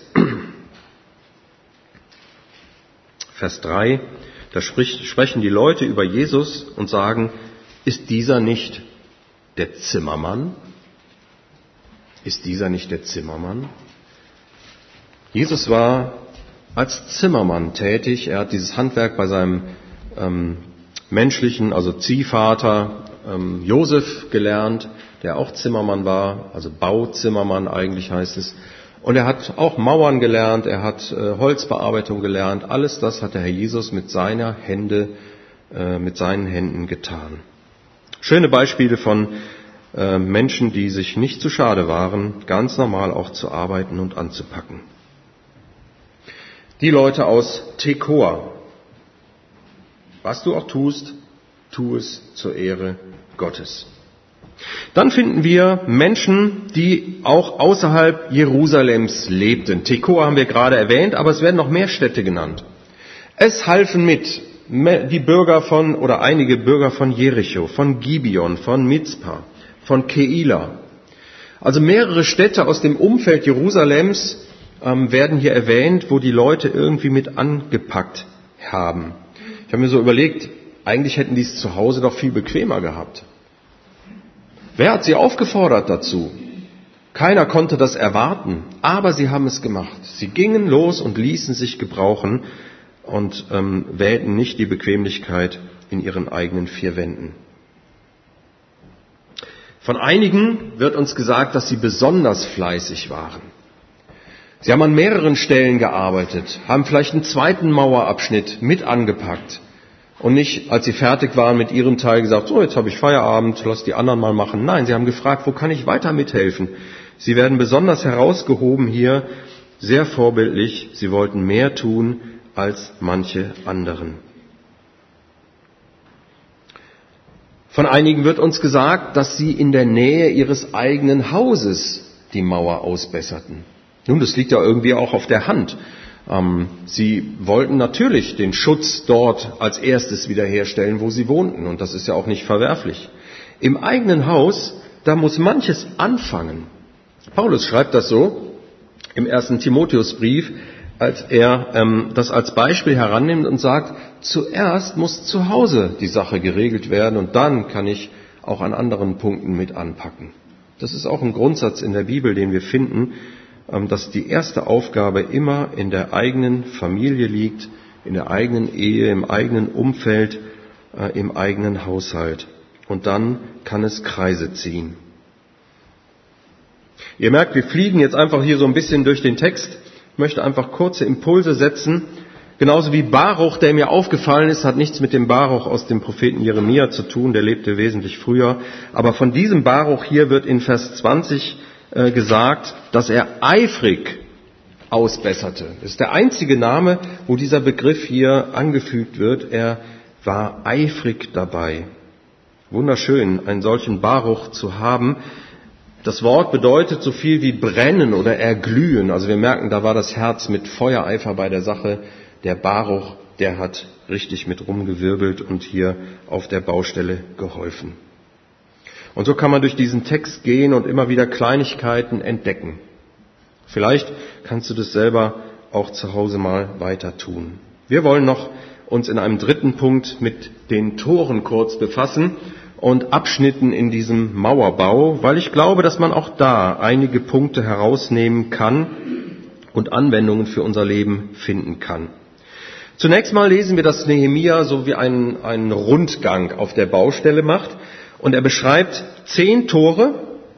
Vers drei. Da spricht, sprechen die Leute über Jesus und sagen, ist dieser nicht der Zimmermann? Ist dieser nicht der Zimmermann? Jesus war als Zimmermann tätig. Er hat dieses Handwerk bei seinem ähm, menschlichen, also Ziehvater ähm, Josef gelernt, der auch Zimmermann war, also Bauzimmermann eigentlich heißt es. Und er hat auch Mauern gelernt, er hat äh, Holzbearbeitung gelernt. Alles das hat der Herr Jesus mit seiner Hände, äh, mit seinen Händen getan. Schöne Beispiele von äh, Menschen, die sich nicht zu schade waren, ganz normal auch zu arbeiten und anzupacken. Die Leute aus Tekoa. Was du auch tust, tu es zur Ehre Gottes. Dann finden wir Menschen, die auch außerhalb Jerusalems lebten. Tekoa haben wir gerade erwähnt, aber es werden noch mehr Städte genannt. Es halfen mit die Bürger von, oder einige Bürger von Jericho, von Gibeon, von Mizpa, von Keila. Also mehrere Städte aus dem Umfeld Jerusalems ähm, werden hier erwähnt, wo die Leute irgendwie mit angepackt haben. Ich habe mir so überlegt, eigentlich hätten die es zu Hause doch viel bequemer gehabt. Wer hat sie aufgefordert dazu? Keiner konnte das erwarten, aber sie haben es gemacht. Sie gingen los und ließen sich gebrauchen und ähm, wählten nicht die Bequemlichkeit in ihren eigenen vier Wänden. Von einigen wird uns gesagt, dass sie besonders fleißig waren. Sie haben an mehreren Stellen gearbeitet, haben vielleicht einen zweiten Mauerabschnitt mit angepackt. Und nicht, als sie fertig waren mit ihrem Teil, gesagt, so, jetzt habe ich Feierabend, lass die anderen mal machen. Nein, sie haben gefragt, wo kann ich weiter mithelfen? Sie werden besonders herausgehoben hier, sehr vorbildlich. Sie wollten mehr tun als manche anderen. Von einigen wird uns gesagt, dass sie in der Nähe ihres eigenen Hauses die Mauer ausbesserten. Nun, das liegt ja irgendwie auch auf der Hand. Sie wollten natürlich den Schutz dort als erstes wiederherstellen, wo sie wohnten. Und das ist ja auch nicht verwerflich. Im eigenen Haus, da muss manches anfangen. Paulus schreibt das so im ersten Timotheusbrief, als er ähm, das als Beispiel herannimmt und sagt, zuerst muss zu Hause die Sache geregelt werden und dann kann ich auch an anderen Punkten mit anpacken. Das ist auch ein Grundsatz in der Bibel, den wir finden, dass die erste Aufgabe immer in der eigenen Familie liegt, in der eigenen Ehe, im eigenen Umfeld, äh, im eigenen Haushalt. Und dann kann es Kreise ziehen. Ihr merkt, wir fliegen jetzt einfach hier so ein bisschen durch den Text. Ich möchte einfach kurze Impulse setzen. Genauso wie Baruch, der mir aufgefallen ist, hat nichts mit dem Baruch aus dem Propheten Jeremia zu tun, der lebte wesentlich früher. Aber von diesem Baruch hier wird in Vers zwanzig gesagt, dass er eifrig ausbesserte. Das ist der einzige Name, wo dieser Begriff hier angefügt wird. Er war eifrig dabei. wunderschön, einen solchen Baruch zu haben. Das Wort bedeutet so viel wie brennen oder erglühen. Also wir merken, da war das Herz mit Feuereifer bei der Sache. Der Baruch, der hat richtig mit rumgewirbelt und hier auf der Baustelle geholfen. Und so kann man durch diesen Text gehen und immer wieder Kleinigkeiten entdecken. Vielleicht kannst du das selber auch zu Hause mal weiter tun. Wir wollen noch uns in einem dritten Punkt mit den Toren kurz befassen und Abschnitten in diesem Mauerbau, weil ich glaube, dass man auch da einige Punkte herausnehmen kann und Anwendungen für unser Leben finden kann. Zunächst mal lesen wir, dass Nehemia so wie einen, einen Rundgang auf der Baustelle macht und er beschreibt zehn Tore,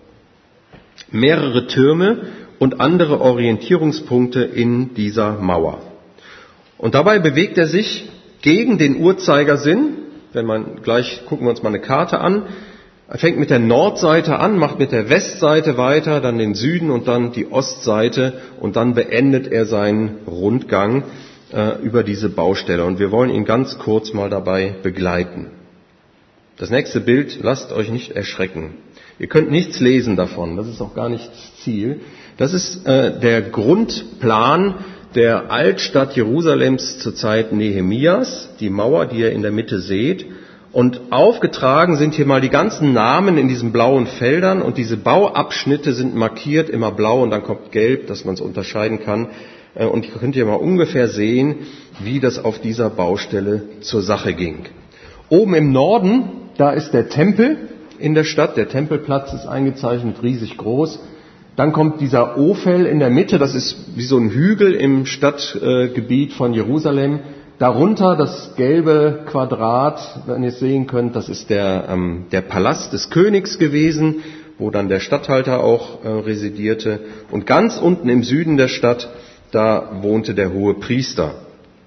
mehrere Türme und andere Orientierungspunkte in dieser Mauer. Und dabei bewegt er sich gegen den Uhrzeigersinn. Wenn man gleich gucken wir uns mal eine Karte an. Er fängt mit der Nordseite an, macht mit der Westseite weiter, dann den Süden und dann die Ostseite und dann beendet er seinen Rundgang äh, über diese Baustelle. Und wir wollen ihn ganz kurz mal dabei begleiten. Das nächste Bild, lasst euch nicht erschrecken. Ihr könnt nichts lesen davon, das ist auch gar nicht das Ziel. Das ist äh, der Grundplan der Altstadt Jerusalems zur Zeit Nehemias, die Mauer, die ihr in der Mitte seht. Und aufgetragen sind hier mal die ganzen Namen in diesen blauen Feldern und diese Bauabschnitte sind markiert, immer blau und dann kommt gelb, dass man es unterscheiden kann. Und ihr könnt hier mal ungefähr sehen, wie das auf dieser Baustelle zur Sache ging. Oben im Norden, da ist der Tempel in der Stadt. Der Tempelplatz ist eingezeichnet, riesig groß. Dann kommt dieser Ophel in der Mitte, das ist wie so ein Hügel im Stadtgebiet von Jerusalem. Darunter das gelbe Quadrat, wenn ihr es sehen könnt, das ist der, ähm, der Palast des Königs gewesen, wo dann der Statthalter auch äh, residierte. Und ganz unten im Süden der Stadt, da wohnte der hohe Priester.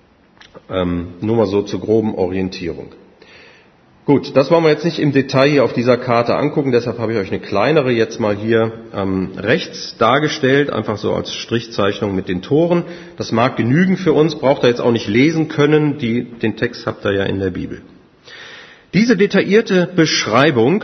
Ähm, nur mal so zur groben Orientierung. Gut, das wollen wir jetzt nicht im Detail hier auf dieser Karte angucken, deshalb habe ich euch eine kleinere jetzt mal hier ähm, rechts dargestellt, einfach so als Strichzeichnung mit den Toren. Das mag genügen für uns, braucht ihr jetzt auch nicht lesen können, die, den Text habt ihr ja in der Bibel. Diese detaillierte Beschreibung,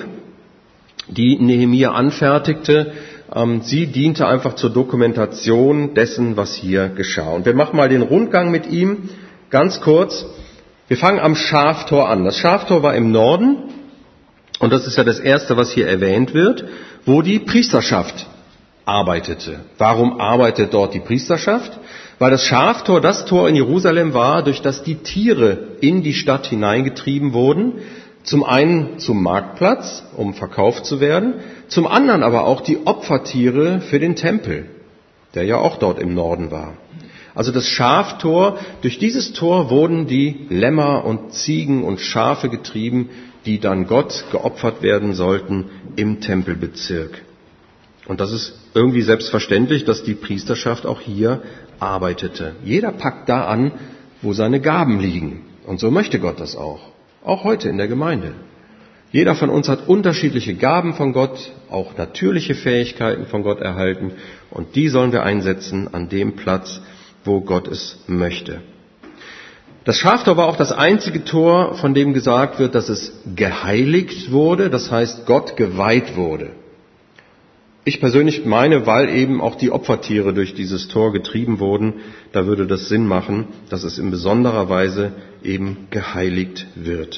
die Nehemia anfertigte, ähm, sie diente einfach zur Dokumentation dessen, was hier geschah. Und wir machen mal den Rundgang mit ihm, ganz kurz. Wir fangen am Schaftor an. Das Schaftor war im Norden und das ist ja das Erste, was hier erwähnt wird, wo die Priesterschaft arbeitete. Warum arbeitet dort die Priesterschaft? Weil das Schaftor das Tor in Jerusalem war, durch das die Tiere in die Stadt hineingetrieben wurden. Zum einen zum Marktplatz, um verkauft zu werden, zum anderen aber auch die Opfertiere für den Tempel, der ja auch dort im Norden war. Also das Schaftor, durch dieses Tor wurden die Lämmer und Ziegen und Schafe getrieben, die dann Gott geopfert werden sollten im Tempelbezirk. Und das ist irgendwie selbstverständlich, dass die Priesterschaft auch hier arbeitete. Jeder packt da an, wo seine Gaben liegen. Und so möchte Gott das auch. Auch heute in der Gemeinde. Jeder von uns hat unterschiedliche Gaben von Gott, auch natürliche Fähigkeiten von Gott erhalten. Und die sollen wir einsetzen an dem Platz, wo Gott es möchte. Das Schaftor war auch das einzige Tor, von dem gesagt wird, dass es geheiligt wurde, das heißt Gott geweiht wurde. Ich persönlich meine, weil eben auch die Opfertiere durch dieses Tor getrieben wurden, da würde das Sinn machen, dass es in besonderer Weise eben geheiligt wird.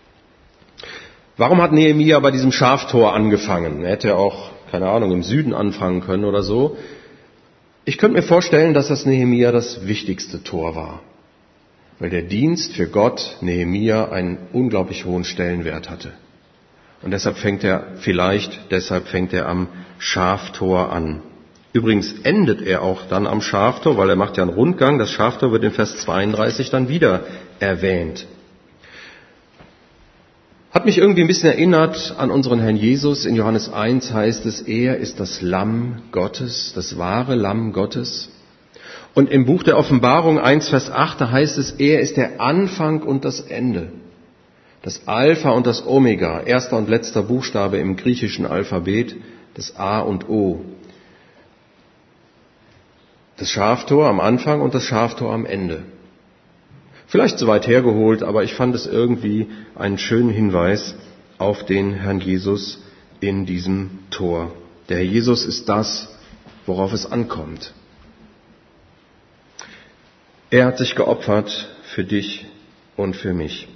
Warum hat Nehemia bei diesem Schaftor angefangen? Er hätte auch, keine Ahnung, im Süden anfangen können oder so. Ich könnte mir vorstellen, dass das Nehemia das wichtigste Tor war, weil der Dienst für Gott Nehemia einen unglaublich hohen Stellenwert hatte. Und deshalb fängt er, vielleicht deshalb fängt er am Schaftor an. Übrigens endet er auch dann am Schaftor, weil er macht ja einen Rundgang. Das Schaftor wird in Vers zweiunddreißig dann wieder erwähnt. Hat mich irgendwie ein bisschen erinnert an unseren Herrn Jesus. In Johannes eins heißt es, er ist das Lamm Gottes, das wahre Lamm Gottes. Und im Buch der Offenbarung eins, Vers acht, da heißt es, er ist der Anfang und das Ende. Das Alpha und das Omega, erster und letzter Buchstabe im griechischen Alphabet, das A und O. Das Schaftor am Anfang und das Schaftor am Ende. Vielleicht zu weit hergeholt, aber ich fand es irgendwie einen schönen Hinweis auf den Herrn Jesus in diesem Tor. Der Herr Jesus ist das, worauf es ankommt. Er hat sich geopfert für dich und für mich.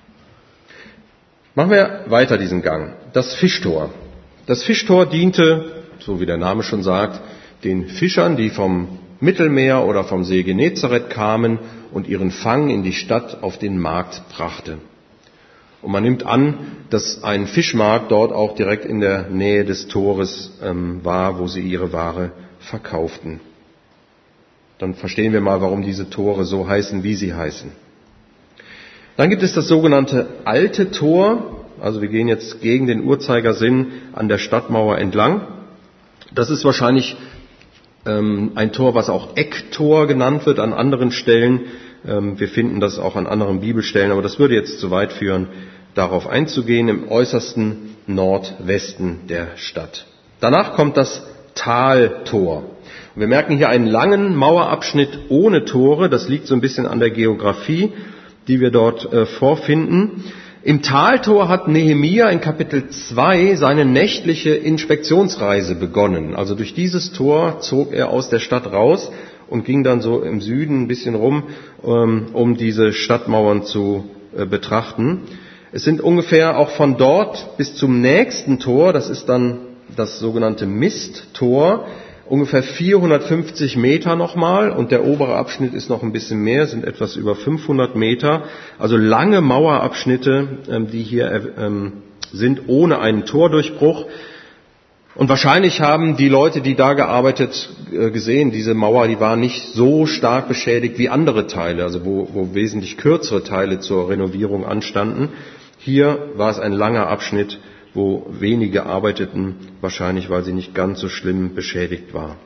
Machen wir weiter diesen Gang. Das Fischtor. Das Fischtor diente, so wie der Name schon sagt, den Fischern, die vom Mittelmeer oder vom See Genezareth kamen und ihren Fang in die Stadt auf den Markt brachte. Und man nimmt an, dass ein Fischmarkt dort auch direkt in der Nähe des Tores ähm, war, wo sie ihre Ware verkauften. Dann verstehen wir mal, warum diese Tore so heißen, wie sie heißen. Dann gibt es das sogenannte Alte Tor. Also wir gehen jetzt gegen den Uhrzeigersinn an der Stadtmauer entlang. Das ist wahrscheinlich ähm, ein Tor, was auch Ecktor genannt wird an anderen Stellen. Ähm, wir finden das auch an anderen Bibelstellen, aber das würde jetzt zu weit führen, darauf einzugehen, im äußersten Nordwesten der Stadt. Danach kommt das Taltor. Und wir merken hier einen langen Mauerabschnitt ohne Tore. Das liegt so ein bisschen an der Geografie, die wir dort äh, vorfinden. Im Taltor hat Nehemia in Kapitel zwei seine nächtliche Inspektionsreise begonnen. Also durch dieses Tor zog er aus der Stadt raus und ging dann so im Süden ein bisschen rum, ähm, um diese Stadtmauern zu äh, betrachten. Es sind ungefähr auch von dort bis zum nächsten Tor, das ist dann das sogenannte Misttor, ungefähr vierhundertfünfzig Meter nochmal, und der obere Abschnitt ist noch ein bisschen mehr, sind etwas über fünfhundert Meter. Also lange Mauerabschnitte, die hier sind, ohne einen Tordurchbruch. Und wahrscheinlich haben die Leute, die da gearbeitet, gesehen, diese Mauer, die war nicht so stark beschädigt wie andere Teile, also wo, wo wesentlich kürzere Teile zur Renovierung anstanden. Hier war es ein langer Abschnitt, wo wenige arbeiteten, wahrscheinlich weil sie nicht ganz so schlimm beschädigt war.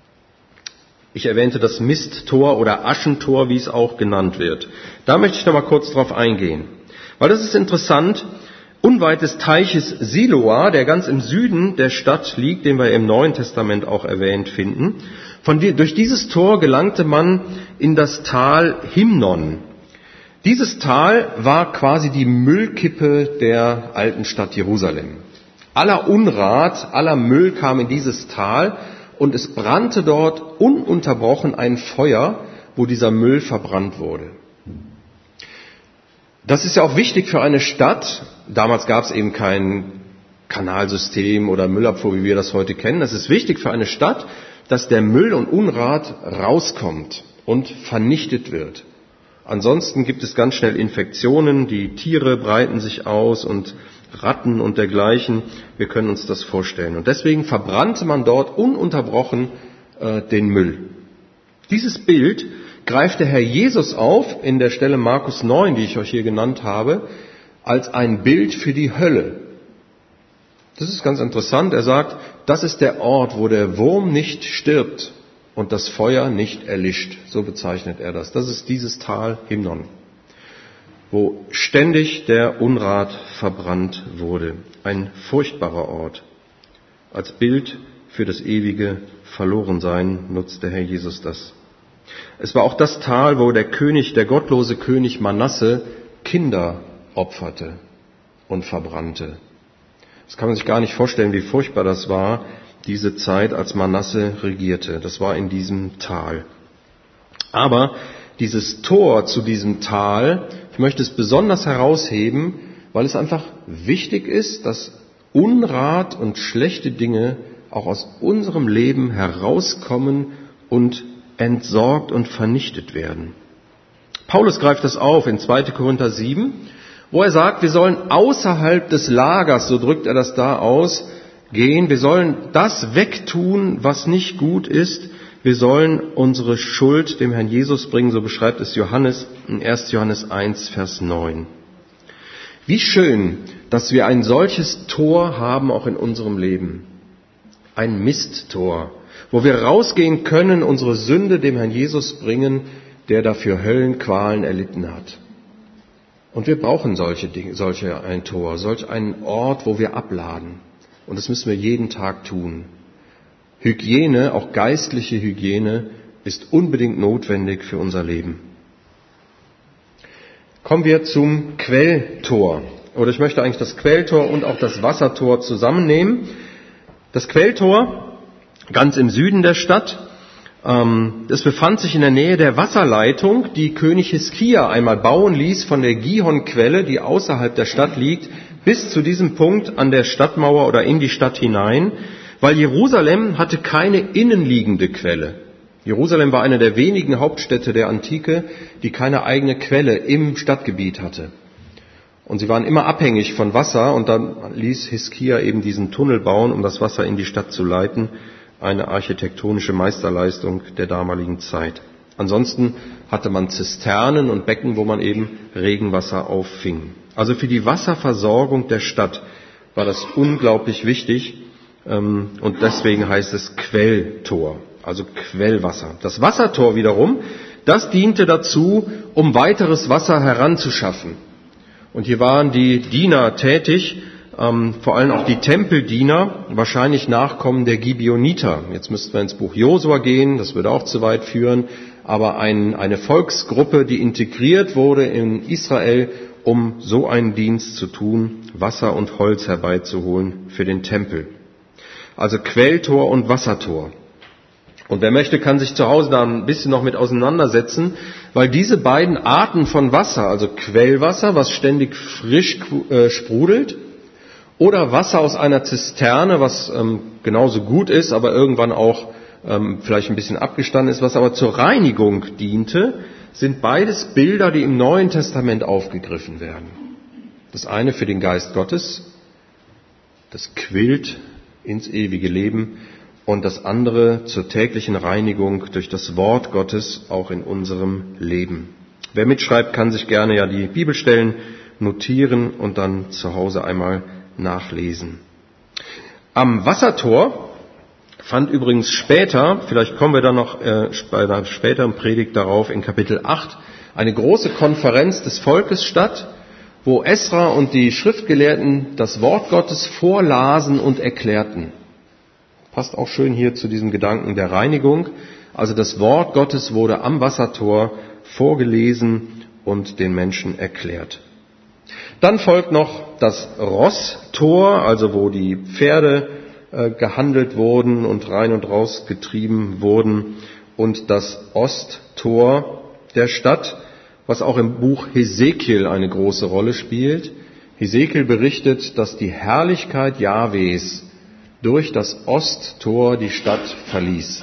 Ich erwähnte das Misttor oder Aschentor, wie es auch genannt wird. Da möchte ich noch mal kurz drauf eingehen, weil das ist interessant. Unweit des Teiches Siloa, der ganz im Süden der Stadt liegt, den wir im Neuen Testament auch erwähnt finden, von die, durch dieses Tor gelangte man in das Tal Himnon. Dieses Tal war quasi die Müllkippe der alten Stadt Jerusalem. Aller Unrat, aller Müll kam in dieses Tal und es brannte dort ununterbrochen ein Feuer, wo dieser Müll verbrannt wurde. Das ist ja auch wichtig für eine Stadt. Damals gab es eben kein Kanalsystem oder Müllabfuhr, wie wir das heute kennen. Es ist wichtig für eine Stadt, dass der Müll und Unrat rauskommt und vernichtet wird. Ansonsten gibt es ganz schnell Infektionen, die Tiere breiten sich aus und Ratten und dergleichen. Wir können uns das vorstellen. Und deswegen verbrannte man dort ununterbrochen äh, den Müll. Dieses Bild greift der Herr Jesus auf in der Stelle Markus neun, die ich euch hier genannt habe, als ein Bild für die Hölle. Das ist ganz interessant. Er sagt, das ist der Ort, wo der Wurm nicht stirbt und das Feuer nicht erlischt. So bezeichnet er das. Das ist dieses Tal Himnon, wo ständig der Unrat verbrannt wurde. Ein furchtbarer Ort. Als Bild für das ewige Verlorensein nutzt der Herr Jesus das. Es war auch das Tal, wo der König, der gottlose König Manasse, Kinder opferte und verbrannte. Das kann man sich gar nicht vorstellen, wie furchtbar das war, diese Zeit, als Manasse regierte. Das war in diesem Tal. Aber dieses Tor zu diesem Tal, ich möchte es besonders herausheben, weil es einfach wichtig ist, dass Unrat und schlechte Dinge auch aus unserem Leben herauskommen und entsorgt und vernichtet werden. Paulus greift das auf in zweiter Korinther sieben, wo er sagt, wir sollen außerhalb des Lagers, so drückt er das da aus, gehen. Wir sollen das wegtun, was nicht gut ist. Wir sollen unsere Schuld dem Herrn Jesus bringen, so beschreibt es Johannes in erster Johannes eins, Vers neun. Wie schön, dass wir ein solches Tor haben, auch in unserem Leben. Ein Misttor, wo wir rausgehen können, unsere Sünde dem Herrn Jesus bringen, der dafür Höllenqualen erlitten hat. Und wir brauchen solche Dinge, solche ein Tor, solch einen Ort, wo wir abladen. Und das müssen wir jeden Tag tun. Hygiene, auch geistliche Hygiene, ist unbedingt notwendig für unser Leben. Kommen wir zum Quelltor. oder ich möchte eigentlich das Quelltor und auch das Wassertor zusammennehmen. Das Quelltor, ganz im Süden der Stadt, ähm, das befand sich in der Nähe der Wasserleitung, die König Hiskia einmal bauen ließ von der Gihon-Quelle, die außerhalb der Stadt liegt, bis zu diesem Punkt an der Stadtmauer oder in die Stadt hinein, weil Jerusalem hatte keine innenliegende Quelle. Jerusalem war eine der wenigen Hauptstädte der Antike, die keine eigene Quelle im Stadtgebiet hatte. Und sie waren immer abhängig von Wasser, und dann ließ Hiskia eben diesen Tunnel bauen, um das Wasser in die Stadt zu leiten. Eine architektonische Meisterleistung der damaligen Zeit. Ansonsten hatte man Zisternen und Becken, wo man eben Regenwasser auffing. Also für die Wasserversorgung der Stadt war das unglaublich wichtig, und deswegen heißt es Quelltor. Also Quellwasser. Das Wassertor wiederum, das diente dazu, um weiteres Wasser heranzuschaffen. Und hier waren die Diener tätig, ähm, vor allem auch die Tempeldiener, wahrscheinlich Nachkommen der Gibeoniter. Jetzt müssten wir ins Buch Josua gehen, das würde auch zu weit führen, aber ein, eine Volksgruppe, die integriert wurde in Israel, um so einen Dienst zu tun, Wasser und Holz herbeizuholen für den Tempel. Also Quelltor und Wassertor. Und wer möchte, kann sich zu Hause da ein bisschen noch mit auseinandersetzen, weil diese beiden Arten von Wasser, also Quellwasser, was ständig frisch äh, sprudelt, oder Wasser aus einer Zisterne, was ähm, genauso gut ist, aber irgendwann auch ähm, vielleicht ein bisschen abgestanden ist, was aber zur Reinigung diente, sind beides Bilder, die im Neuen Testament aufgegriffen werden. Das eine für den Geist Gottes, das quillt ins ewige Leben, und das andere zur täglichen Reinigung durch das Wort Gottes auch in unserem Leben. Wer mitschreibt, kann sich gerne ja die Bibelstellen notieren und dann zu Hause einmal nachlesen. Am Wassertor fand übrigens später, vielleicht kommen wir dann noch äh, bei einer späteren Predigt darauf, in Kapitel acht, eine große Konferenz des Volkes statt, wo Esra und die Schriftgelehrten das Wort Gottes vorlasen und erklärten. Passt auch schön hier zu diesem Gedanken der Reinigung. Also das Wort Gottes wurde am Wassertor vorgelesen und den Menschen erklärt. Dann folgt noch das Rosstor, also wo die Pferde äh, gehandelt wurden und rein und raus getrieben wurden, und das Osttor der Stadt, was auch im Buch Hesekiel eine große Rolle spielt. Hesekiel berichtet, dass die Herrlichkeit Jahwes durch das Osttor die Stadt verließ.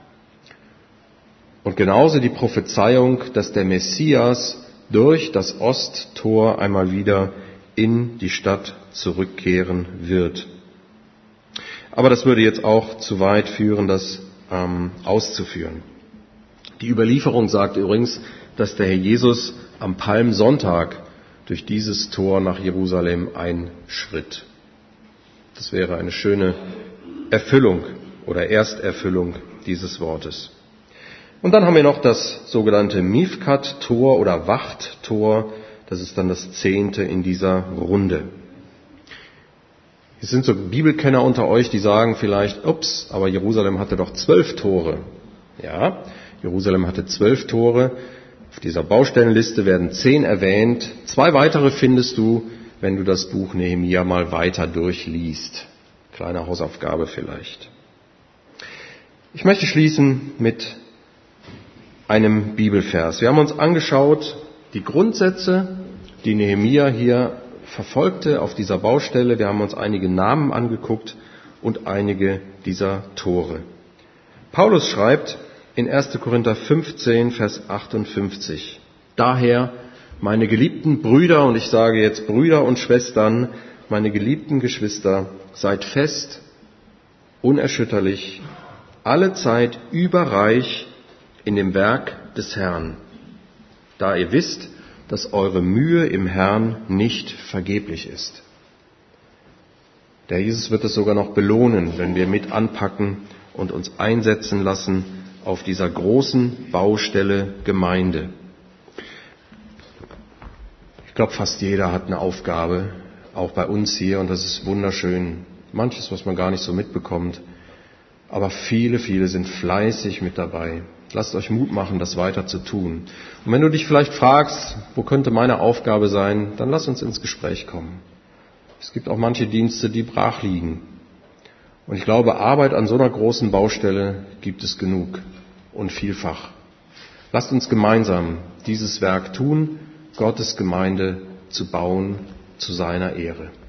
Und genauso die Prophezeiung, dass der Messias durch das Osttor einmal wieder in die Stadt zurückkehren wird. Aber das würde jetzt auch zu weit führen, das ähm, auszuführen. Die Überlieferung sagt übrigens, dass der Herr Jesus am Palmsonntag durch dieses Tor nach Jerusalem einschritt. Das wäre eine schöne Erfüllung oder Ersterfüllung dieses Wortes. Und dann haben wir noch das sogenannte Mifkat-Tor oder Wachttor. Das ist dann das zehnte in dieser Runde. Es sind so Bibelkenner unter euch, die sagen vielleicht, ups, aber Jerusalem hatte doch zwölf Tore. Ja, Jerusalem hatte zwölf Tore. Auf dieser Baustellenliste werden zehn erwähnt. Zwei weitere findest du, wenn du das Buch Nehemia mal weiter durchliest. Kleine Hausaufgabe vielleicht. Ich möchte schließen mit einem Bibelvers. Wir haben uns angeschaut, die Grundsätze, die Nehemia hier verfolgte auf dieser Baustelle. Wir haben uns einige Namen angeguckt und einige dieser Tore. Paulus schreibt in erster Korinther fünfzehn, Vers achtundfünfzig, daher, meine geliebten Brüder, und ich sage jetzt Brüder und Schwestern, meine geliebten Geschwister, seid fest, unerschütterlich, allezeit überreich in dem Werk des Herrn, da ihr wisst, dass eure Mühe im Herrn nicht vergeblich ist. Der Jesus wird es sogar noch belohnen, wenn wir mit anpacken und uns einsetzen lassen auf dieser großen Baustelle Gemeinde. Ich glaube, fast jeder hat eine Aufgabe, auch bei uns hier, und das ist wunderschön. Manches, was man gar nicht so mitbekommt, aber viele, viele sind fleißig mit dabei. Lasst euch Mut machen, das weiter zu tun. Und wenn du dich vielleicht fragst, wo könnte meine Aufgabe sein, dann lass uns ins Gespräch kommen. Es gibt auch manche Dienste, die brach liegen. Und ich glaube, Arbeit an so einer großen Baustelle gibt es genug und vielfach. Lasst uns gemeinsam dieses Werk tun, Gottes Gemeinde zu bauen zu seiner Ehre.